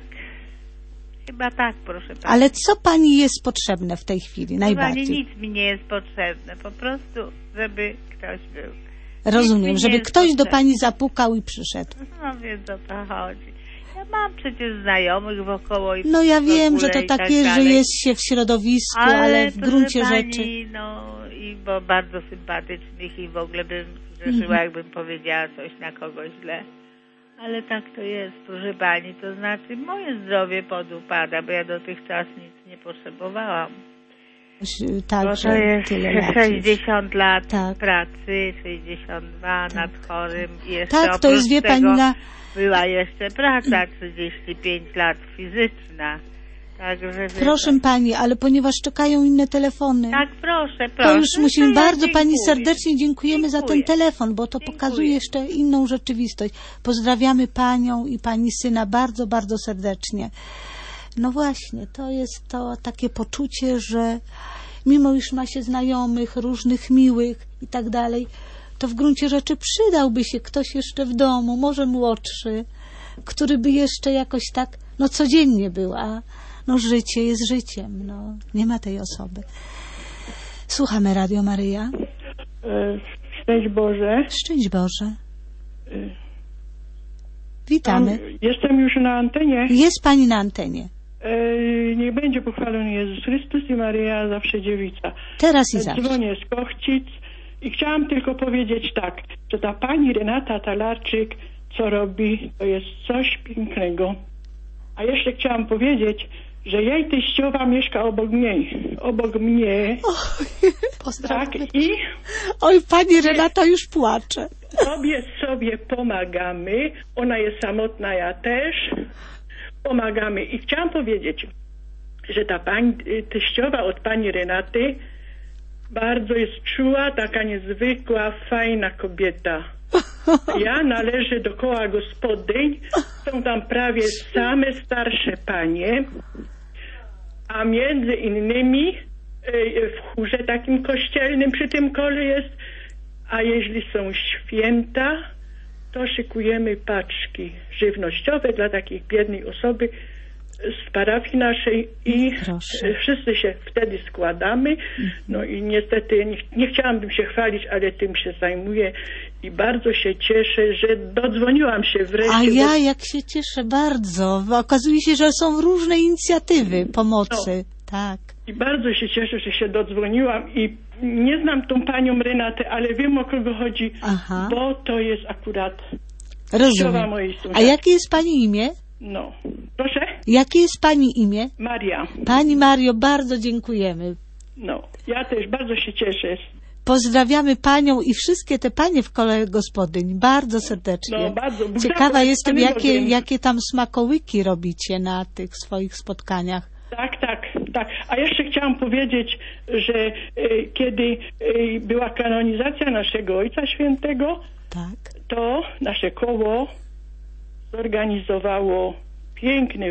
[SPEAKER 7] proszę pani.
[SPEAKER 1] Ale co pani jest potrzebne w tej chwili najbardziej?
[SPEAKER 7] Pani, nic mi nie jest potrzebne, po prostu, żeby ktoś był.
[SPEAKER 1] Rozumiem, żeby ktoś do pani zapukał i przyszedł.
[SPEAKER 7] No więc o to chodzi. Ja mam przecież znajomych wokoło i
[SPEAKER 1] no ja wiem, że to tak jest, że jest się w środowisku, ale w gruncie
[SPEAKER 7] pani,
[SPEAKER 1] rzeczy...
[SPEAKER 7] No i bo bardzo sympatycznych i w ogóle bym grzeszyła, jakbym powiedziała coś na kogoś źle. Ale tak to jest, proszę pani, to znaczy moje zdrowie podupada, bo ja dotychczas nic nie potrzebowałam.
[SPEAKER 1] Tak,
[SPEAKER 7] bo to jest
[SPEAKER 1] tyle lat
[SPEAKER 7] 60 lat
[SPEAKER 1] tak.
[SPEAKER 7] pracy, 62 nad chorym i jeszcze
[SPEAKER 1] tak, to jest, wie pani,
[SPEAKER 7] była jeszcze praca 35 lat fizyczna. Także
[SPEAKER 1] Proszę pani, ale ponieważ czekają inne telefony,
[SPEAKER 7] tak, proszę.
[SPEAKER 1] to już musimy
[SPEAKER 7] To ja
[SPEAKER 1] bardzo pani
[SPEAKER 7] dziękuję.
[SPEAKER 1] serdecznie dziękujemy za ten
[SPEAKER 7] Dziękuję.
[SPEAKER 1] telefon, bo to pokazuje jeszcze inną rzeczywistość. Pozdrawiamy panią i pani syna bardzo, bardzo serdecznie. No właśnie, to jest to takie poczucie, że mimo iż ma się znajomych, różnych miłych i tak dalej, to w gruncie rzeczy przydałby się ktoś jeszcze w domu, może młodszy, który by jeszcze jakoś tak, no codziennie był, a no życie jest życiem, no nie ma tej osoby. Słuchamy Radio Maryja.
[SPEAKER 8] Szczęść Boże.
[SPEAKER 1] Szczęść Boże. Witamy.
[SPEAKER 8] Jestem już na antenie.
[SPEAKER 1] Jest pani na antenie.
[SPEAKER 8] Niech będzie pochwalony Jezus Chrystus i Maryja zawsze dziewica.
[SPEAKER 1] Teraz i zawsze.
[SPEAKER 8] Dzwonię z Kochcic i chciałam tylko powiedzieć tak, że ta pani Renata Talarczyk, co robi, to jest coś pięknego. A jeszcze chciałam powiedzieć, że jej teściowa mieszka obok mnie. Tak, i
[SPEAKER 1] Oj, pani Renata już płacze.
[SPEAKER 8] sobie pomagamy. Ona jest samotna, ja też. Pomagamy. I chciałam powiedzieć, że ta pani teściowa od pani Renaty bardzo jest czuła, taka niezwykła, fajna kobieta. Ja należę do koła gospodyń. Są tam prawie same starsze panie. A między innymi w chórze takim kościelnym przy tym kole jest, a jeśli są święta, to szykujemy paczki żywnościowe dla takiej biednej osoby z parafii naszej i wszyscy się wtedy składamy. No i niestety nie chciałabym się chwalić, ale tym się zajmuję i bardzo się cieszę, że dodzwoniłam się wreszcie.
[SPEAKER 1] A ja jak się cieszę bardzo. Okazuje się, że są różne inicjatywy pomocy.
[SPEAKER 8] No.
[SPEAKER 1] Tak.
[SPEAKER 8] I bardzo się cieszę, że się dodzwoniłam i nie znam tą panią Renatę, ale wiem, o kogo chodzi, bo to jest akurat
[SPEAKER 1] rozumiem.
[SPEAKER 8] Mojej sąsiadki.
[SPEAKER 1] A jakie jest pani imię?
[SPEAKER 8] No, proszę?
[SPEAKER 1] Jakie jest pani imię?
[SPEAKER 8] Maria.
[SPEAKER 1] Pani Mario, bardzo dziękujemy.
[SPEAKER 8] No, ja też bardzo się cieszę.
[SPEAKER 1] Pozdrawiamy panią i wszystkie te panie w kole gospodyń bardzo serdecznie.
[SPEAKER 8] No, bardzo.
[SPEAKER 1] Ciekawa jestem, jakie tam smakołyki robicie na tych swoich spotkaniach.
[SPEAKER 8] Tak. A jeszcze chciałam powiedzieć, że kiedy była kanonizacja naszego Ojca Świętego, to nasze koło zorganizowało piękny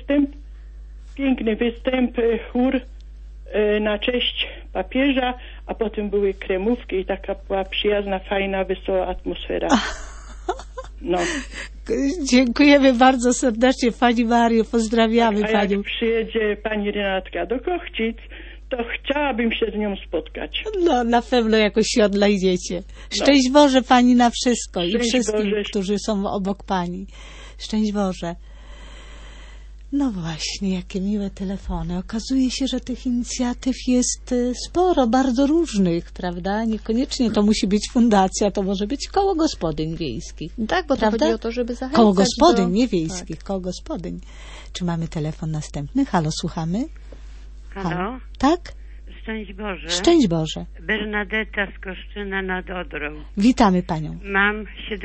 [SPEAKER 8] występ, chór na cześć papieża, a potem były kremówki i taka była przyjazna, fajna, wesoła atmosfera. No.
[SPEAKER 1] Dziękujemy bardzo serdecznie pani Mario, pozdrawiamy
[SPEAKER 8] a
[SPEAKER 1] panią.
[SPEAKER 8] Jak przyjedzie pani Renatka do Kochcic, to chciałabym się z nią spotkać.
[SPEAKER 1] No, na pewno jakoś się odnajdziecie. Szczęść Boże pani na wszystko i wszystkim, którzy są obok pani. Szczęść Boże. No właśnie, jakie miłe telefony. Okazuje się, że tych inicjatyw jest sporo, bardzo różnych, prawda? Niekoniecznie to musi być fundacja, to może być koło gospodyń wiejskich.
[SPEAKER 3] Tak, bo to chodzi o to, żeby zachęcać
[SPEAKER 1] koło gospodyń, nie wiejskich, koło gospodyń. Czy mamy telefon następny? Halo, słuchamy?
[SPEAKER 9] Halo?
[SPEAKER 1] Tak?
[SPEAKER 9] Szczęść Boże.
[SPEAKER 1] Szczęść Boże.
[SPEAKER 9] Bernadetta z Koszczyna nad Odrą.
[SPEAKER 1] Witamy panią.
[SPEAKER 9] Mam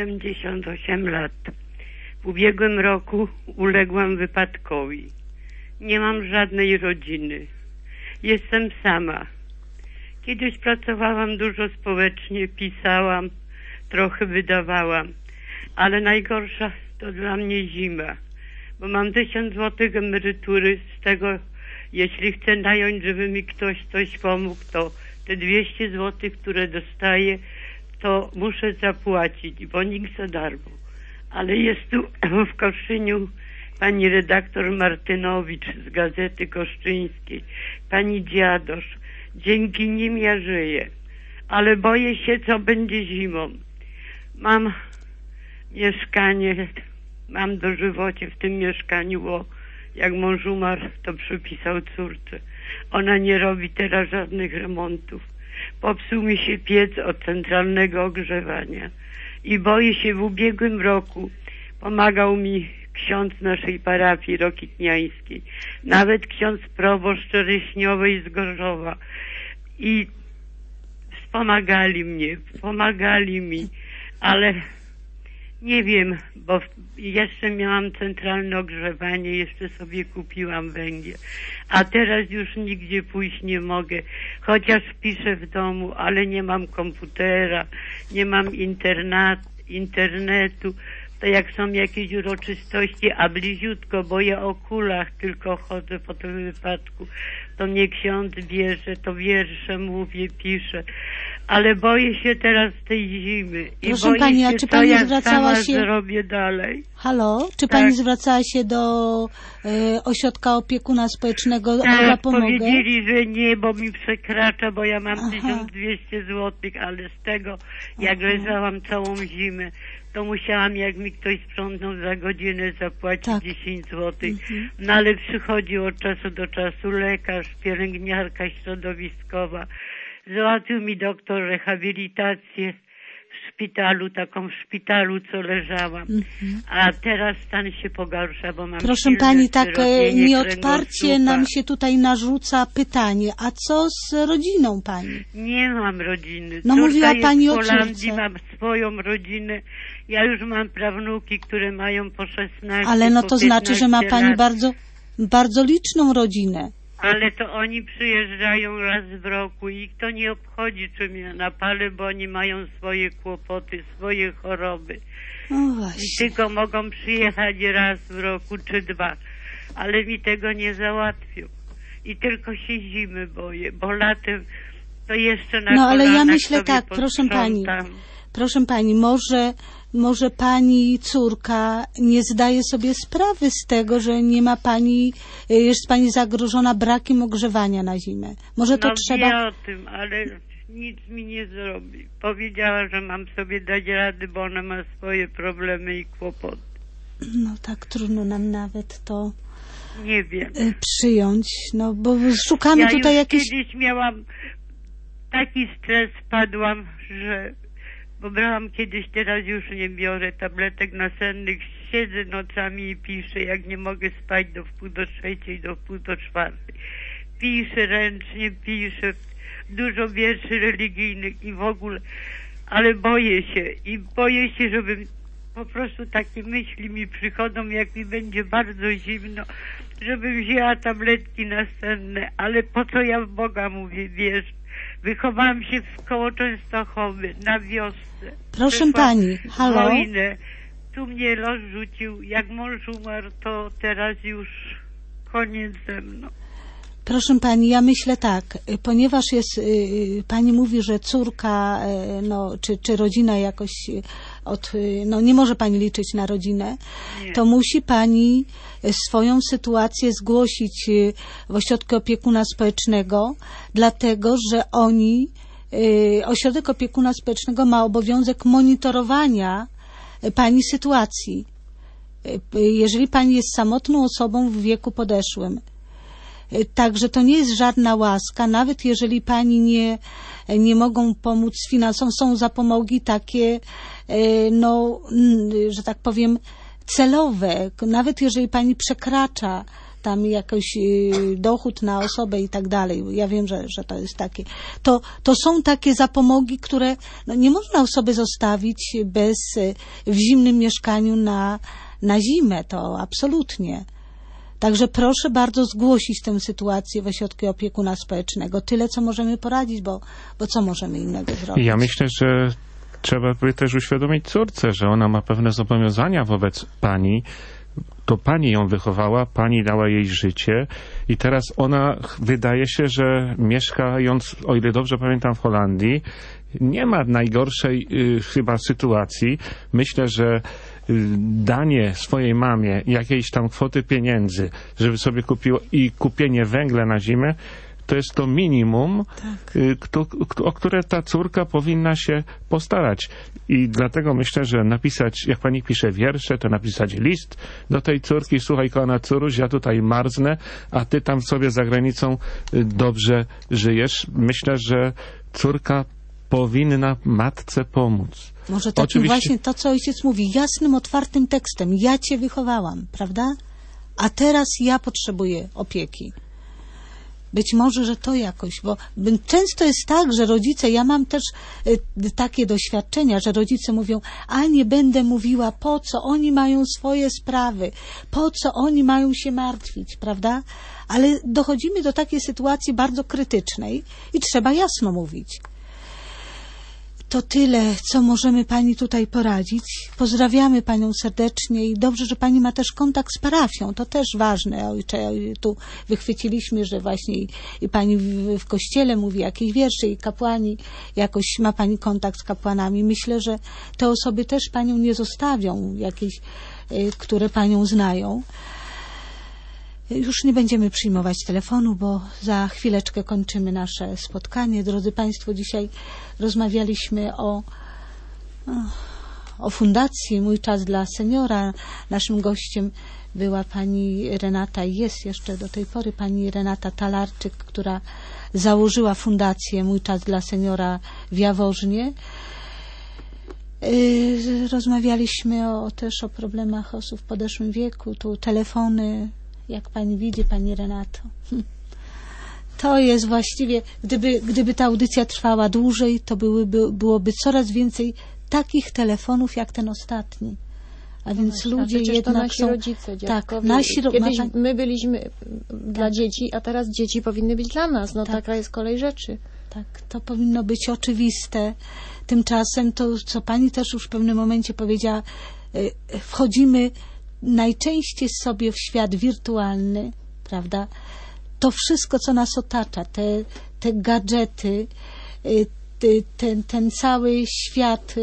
[SPEAKER 9] 78 lat. W ubiegłym roku uległam wypadkowi. Nie mam żadnej rodziny. Jestem sama. Kiedyś pracowałam dużo społecznie, pisałam, trochę wydawałam, ale najgorsza to dla mnie zima, bo mam 1000 złotych emerytury, z tego jeśli chcę nająć, żeby mi ktoś coś pomógł, to te 200 złotych, które dostaję, to muszę zapłacić, bo nikt za darmo. Ale jest tu w Koszczyniu pani redaktor Martynowicz z Gazety Koszczyńskiej, pani Dziadosz. Dzięki nim ja żyję, ale boję się, co będzie zimą. Mam mieszkanie, mam dożywocie w tym mieszkaniu, bo jak mąż umarł, to przypisał córce. Ona nie robi teraz żadnych remontów. Popsuł mi się piec od centralnego ogrzewania. I boję się, w ubiegłym roku pomagał mi ksiądz naszej parafii rokitniańskiej, nawet ksiądz proboszcz Czereśniowej z Gorzowa. I pomagali mi, ale Nie wiem, bo jeszcze miałam centralne ogrzewanie, jeszcze sobie kupiłam węgiel. A teraz już nigdzie pójść nie mogę. Chociaż piszę w domu, ale nie mam komputera, nie mam internetu. To jak są jakieś uroczystości, a bliziutko, bo ja o kulach tylko chodzę po tym wypadku, to mnie ksiądz bierze, to wiersze mówię, piszę. Ale boję się teraz tej zimy. I
[SPEAKER 1] proszę
[SPEAKER 9] boję
[SPEAKER 1] pani, a
[SPEAKER 9] się,
[SPEAKER 1] czy
[SPEAKER 9] co
[SPEAKER 1] pani
[SPEAKER 9] ja
[SPEAKER 1] zwracała
[SPEAKER 9] sama
[SPEAKER 1] się...
[SPEAKER 9] zrobię dalej.
[SPEAKER 1] Halo? Czy
[SPEAKER 9] Tak.
[SPEAKER 1] pani zwracała się do ośrodka opiekuna społecznego?
[SPEAKER 9] Tak,
[SPEAKER 1] Pomogę?
[SPEAKER 9] powiedzieli, że nie, bo mi przekracza, bo ja mam 1200 zł, ale z tego, jak leżałam całą zimę, to musiałam, jak mi ktoś sprzątnął za godzinę, zapłacić 10 zł. No ale przychodzi od czasu do czasu lekarz, pielęgniarka środowiskowa. Załatwił mi doktor rehabilitację w szpitalu, taką w szpitalu, co leżałam. A teraz stan się pogarsza, bo mam
[SPEAKER 1] Proszę
[SPEAKER 9] silne
[SPEAKER 1] pani, tak
[SPEAKER 9] wyrobienie
[SPEAKER 1] nieodparcie
[SPEAKER 9] kręgosłupa.
[SPEAKER 1] nam się tutaj narzuca pytanie, a co z rodziną pani?
[SPEAKER 9] Nie mam rodziny.
[SPEAKER 1] No
[SPEAKER 9] Córka
[SPEAKER 1] mówiła
[SPEAKER 9] jest
[SPEAKER 1] pani
[SPEAKER 9] w
[SPEAKER 1] o
[SPEAKER 9] Holandii,
[SPEAKER 1] córce.
[SPEAKER 9] mam swoją rodzinę. Ja już mam prawnuki, które mają po 16,
[SPEAKER 1] Ale no
[SPEAKER 9] po
[SPEAKER 1] to znaczy, że ma
[SPEAKER 9] 15
[SPEAKER 1] pani
[SPEAKER 9] lat.
[SPEAKER 1] bardzo, bardzo liczną rodzinę.
[SPEAKER 9] Ale to oni przyjeżdżają raz w roku i ich to nie obchodzi, czym ja napalę, bo oni mają swoje kłopoty, swoje choroby.
[SPEAKER 1] No właśnie.
[SPEAKER 9] I tylko mogą przyjechać raz w roku czy 2. Ale mi tego nie załatwią. I tylko się zimy boję, bo latem to jeszcze na
[SPEAKER 1] No ale ja
[SPEAKER 9] kolanach
[SPEAKER 1] myślę
[SPEAKER 9] sobie
[SPEAKER 1] tak, proszę pani,
[SPEAKER 9] posprzątam.
[SPEAKER 1] może pani córka nie zdaje sobie sprawy z tego, że nie ma pani, jest pani zagrożona brakiem ogrzewania na zimę. Może to
[SPEAKER 9] No
[SPEAKER 1] trzeba...
[SPEAKER 9] wie o tym, ale nic mi nie zrobi. Powiedziała, że mam sobie dać rady, bo ona ma swoje problemy i kłopoty.
[SPEAKER 1] No tak trudno nam nawet to
[SPEAKER 9] Nie wiem.
[SPEAKER 1] przyjąć, no bo szukamy
[SPEAKER 9] Ja
[SPEAKER 1] tutaj
[SPEAKER 9] już
[SPEAKER 1] jakichś...
[SPEAKER 9] kiedyś miałam taki stres, padłam, że bo brałam kiedyś, teraz już nie biorę tabletek nasennych, siedzę nocami i piszę, jak nie mogę spać do 2:30, do 3:45. Piszę ręcznie, piszę dużo wierszy religijnych i w ogóle, ale boję się, żebym po prostu takie myśli mi przychodzą, jak mi będzie bardzo zimno, żebym wzięła tabletki nasenne, ale po co ja w Boga mówię, wiesz, wychowałam się koło Częstochowy, na wiosce.
[SPEAKER 1] Proszę
[SPEAKER 9] Przeszłam
[SPEAKER 1] pani, halo?
[SPEAKER 9] wojnę. Tu mnie los rzucił. Jak mąż umarł, to teraz już koniec ze mną.
[SPEAKER 1] Proszę pani, ja myślę tak, ponieważ jest, pani mówi, że córka, no, czy rodzina jakoś no nie może pani liczyć na rodzinę, to musi pani swoją sytuację zgłosić w ośrodku opiekuna społecznego, dlatego, że ośrodek opiekuna społecznego ma obowiązek monitorowania pani sytuacji. Jeżeli pani jest samotną osobą w wieku podeszłym, także to nie jest żadna łaska, nawet jeżeli pani nie mogą pomóc finansowo, są zapomogi takie, no, że tak powiem, celowe. Nawet jeżeli pani przekracza tam jakiś dochód na osobę i tak dalej, ja wiem, że to jest takie, to są takie zapomogi, które no, nie można osoby zostawić w zimnym mieszkaniu na zimę, to absolutnie. Także proszę bardzo zgłosić tę sytuację w ośrodku opiekuna społecznego. Tyle, co możemy poradzić, bo co możemy innego zrobić?
[SPEAKER 2] Ja myślę, że trzeba by też uświadomić córce, że ona ma pewne zobowiązania wobec pani. To pani ją wychowała, pani dała jej życie i teraz ona, wydaje się, że mieszkając, o ile dobrze pamiętam, w Holandii, nie ma najgorszej chyba sytuacji. Myślę, że danie swojej mamie jakiejś tam kwoty pieniędzy, żeby sobie kupiło i kupienie węgla na zimę, to jest to minimum, o które ta córka powinna się postarać. I dlatego myślę, że napisać, jak pani pisze wiersze, to napisać list do tej córki: słuchaj, kochana córuś, ja tutaj marznę, a ty tam sobie za granicą dobrze żyjesz. Myślę, że córka powinna matce pomóc.
[SPEAKER 1] Może takim właśnie to, co ojciec mówi, jasnym, otwartym tekstem. Ja cię wychowałam, prawda? A teraz ja potrzebuję opieki. Być może, że to jakoś, bo często jest tak, że rodzice, ja mam też takie doświadczenia, że rodzice mówią, a nie będę mówiła, po co, oni mają swoje sprawy, po co oni mają się martwić, prawda? Ale dochodzimy do takiej sytuacji bardzo krytycznej i trzeba jasno mówić. To tyle, co możemy Pani tutaj poradzić. Pozdrawiamy Panią serdecznie i dobrze, że Pani ma też kontakt z parafią. To też ważne. Ojcze, tu wychwyciliśmy, że właśnie i Pani w kościele mówi jakieś wiersze i kapłani, jakoś ma Pani kontakt z kapłanami. Myślę, że te osoby też Panią nie zostawią, jakieś, które Panią znają. Już nie będziemy przyjmować telefonu, bo za chwileczkę kończymy nasze spotkanie. Drodzy Państwo, dzisiaj rozmawialiśmy o fundacji Mój Czas dla Seniora. Naszym gościem była pani Renata i jest jeszcze do tej pory pani Renata Talarczyk, która założyła fundację Mój Czas dla Seniora w Jaworznie. Rozmawialiśmy też o problemach osób w podeszłym wieku. Tu telefony, jak pani widzi, pani Renato. To jest właściwie, gdyby ta audycja trwała dłużej, to byłoby coraz więcej takich telefonów, jak ten ostatni. A więc ludzie jednak
[SPEAKER 3] to nasi
[SPEAKER 1] są...
[SPEAKER 3] rodzice, dziadkowie.
[SPEAKER 1] Tak,
[SPEAKER 3] Kiedyś my byliśmy dla dzieci, a teraz dzieci powinny być dla nas. No taka jest kolej rzeczy.
[SPEAKER 1] Tak, to powinno być oczywiste. Tymczasem to, co pani też już w pewnym momencie powiedziała, wchodzimy najczęściej sobie w świat wirtualny, prawda? To wszystko, co nas otacza, te gadżety, ten cały świat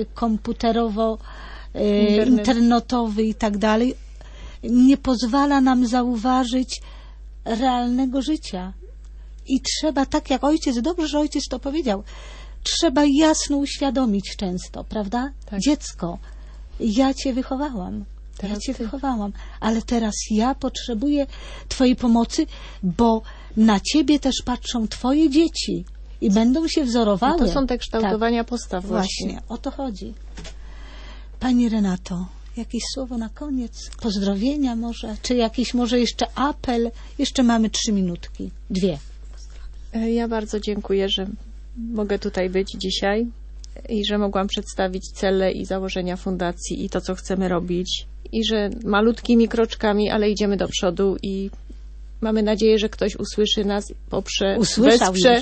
[SPEAKER 1] komputerowo-internetowy i tak dalej, nie pozwala nam zauważyć realnego życia. I trzeba, tak jak ojciec, dobrze, że ojciec to powiedział, trzeba jasno uświadomić często, prawda? Tak. Dziecko, ja cię wychowałam. Wychowałam, ale teraz ja potrzebuję twojej pomocy, bo na ciebie też patrzą twoje dzieci i będą się wzorowały.
[SPEAKER 3] No to są te kształtowania postaw właśnie.
[SPEAKER 1] O to chodzi. Pani Renato, jakieś słowo na koniec? Pozdrowienia może? Czy jakiś może jeszcze apel? Jeszcze mamy 3 minutki. 2.
[SPEAKER 3] Ja bardzo dziękuję, że mogę tutaj być dzisiaj i że mogłam przedstawić cele i założenia fundacji i to, co chcemy robić. I że malutkimi kroczkami, ale idziemy do przodu i mamy nadzieję, że ktoś usłyszy nas,
[SPEAKER 1] Usłyszał
[SPEAKER 3] wesprze.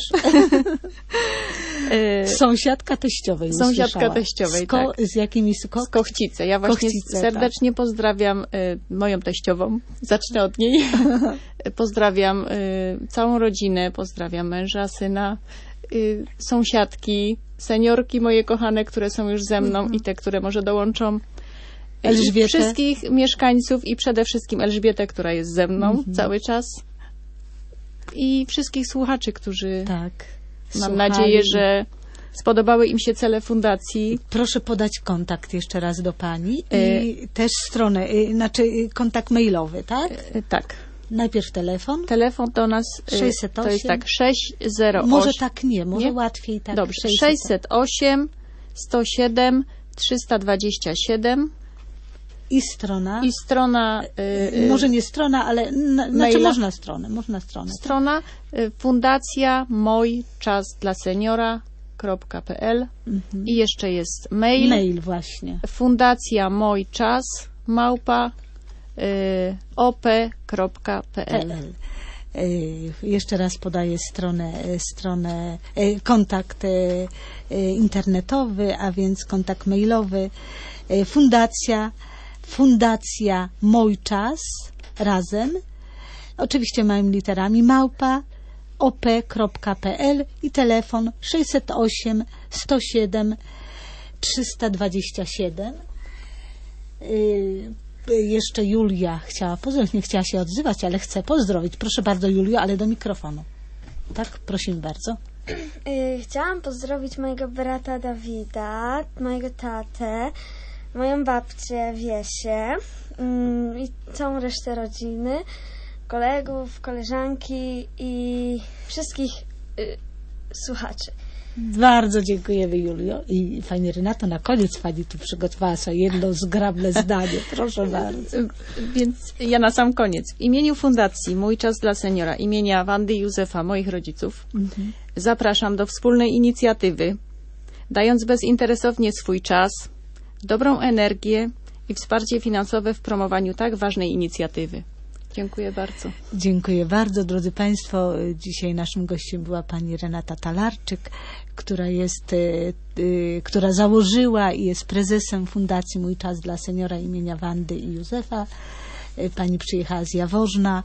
[SPEAKER 1] Sąsiadka teściowej
[SPEAKER 3] Sąsiadka teściowej, tak.
[SPEAKER 1] Z jakimi
[SPEAKER 3] Z Kochcice. Ja właśnie serdecznie pozdrawiam moją teściową. Zacznę od niej. Pozdrawiam całą rodzinę, pozdrawiam męża, syna, sąsiadki, seniorki moje kochane, które są już ze mną i te, które może dołączą. Elżbietę. Wszystkich mieszkańców i przede wszystkim Elżbietę, która jest ze mną cały czas. I wszystkich słuchaczy, którzy mam nadzieję, że spodobały im się cele fundacji.
[SPEAKER 1] Proszę podać kontakt jeszcze raz do pani i też stronę, kontakt mailowy, tak?
[SPEAKER 3] Tak.
[SPEAKER 1] Najpierw telefon.
[SPEAKER 3] Telefon do nas
[SPEAKER 1] 608.
[SPEAKER 3] To jest tak 608.
[SPEAKER 1] Może tak może łatwiej tak.
[SPEAKER 3] Dobrze, 608 107 327.
[SPEAKER 1] I strona.
[SPEAKER 3] Może
[SPEAKER 1] nie strona, ale można stronę.
[SPEAKER 3] Strona fundacja mojczasdlaseniora.pl i jeszcze jest mail.
[SPEAKER 1] Mail właśnie.
[SPEAKER 3] Fundacja mojczas op.pl.
[SPEAKER 1] Jeszcze raz podaję stronę kontakt internetowy, a więc kontakt mailowy. Fundacja Mój Czas razem, oczywiście małymi literami, op.pl i telefon 608 107 327. Jeszcze Julia chciała pozdrowić, nie chciała się odzywać, ale chce pozdrowić. Proszę bardzo, Julio, ale do mikrofonu. Tak, prosimy bardzo.
[SPEAKER 10] Chciałam pozdrowić mojego brata Dawida, mojego tatę, moją babcię Wiesię i całą resztę rodziny, kolegów, koleżanki i wszystkich słuchaczy.
[SPEAKER 1] Bardzo dziękujemy, Julio. I pani Renato, na koniec pani tu przygotowała sobie jedno zgrabne zdanie. Proszę bardzo.
[SPEAKER 3] Więc ja na sam koniec. W imieniu Fundacji Mój Czas dla Seniora imienia Wandy i Józefa, moich rodziców, zapraszam do wspólnej inicjatywy, dając bezinteresownie swój czas, dobrą energię i wsparcie finansowe w promowaniu tak ważnej inicjatywy. Dziękuję bardzo.
[SPEAKER 1] Dziękuję bardzo, drodzy Państwo. Dzisiaj naszym gościem była pani Renata Talarczyk, która założyła i jest prezesem Fundacji Mój Czas dla Seniora imienia Wandy i Józefa. Pani przyjechała z Jaworzna.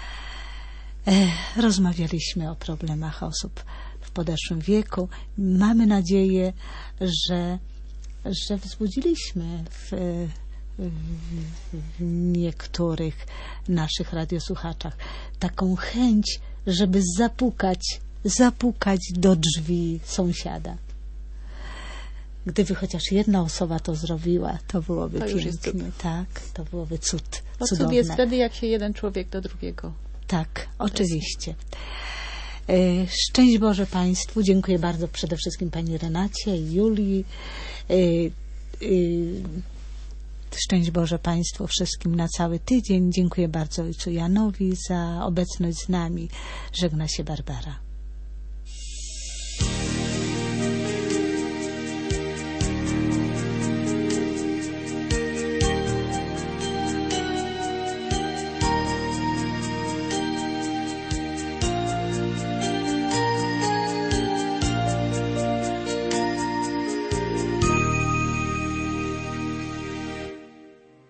[SPEAKER 1] Rozmawialiśmy o problemach osób w podeszłym wieku. Mamy nadzieję, że wzbudziliśmy w niektórych naszych radiosłuchaczach taką chęć, żeby zapukać do drzwi sąsiada. Gdyby chociaż jedna osoba to zrobiła, to byłoby pięknie. Tak, to byłoby cudowne.
[SPEAKER 3] Cud jest wtedy, jak się jeden człowiek do drugiego.
[SPEAKER 1] Tak, oczywiście. Szczęść Boże Państwu. Dziękuję bardzo przede wszystkim pani Renacie i Julii. Szczęść Boże Państwu wszystkim na cały tydzień. Dziękuję bardzo ojcu Janowi za obecność z nami. Żegna się Barbara.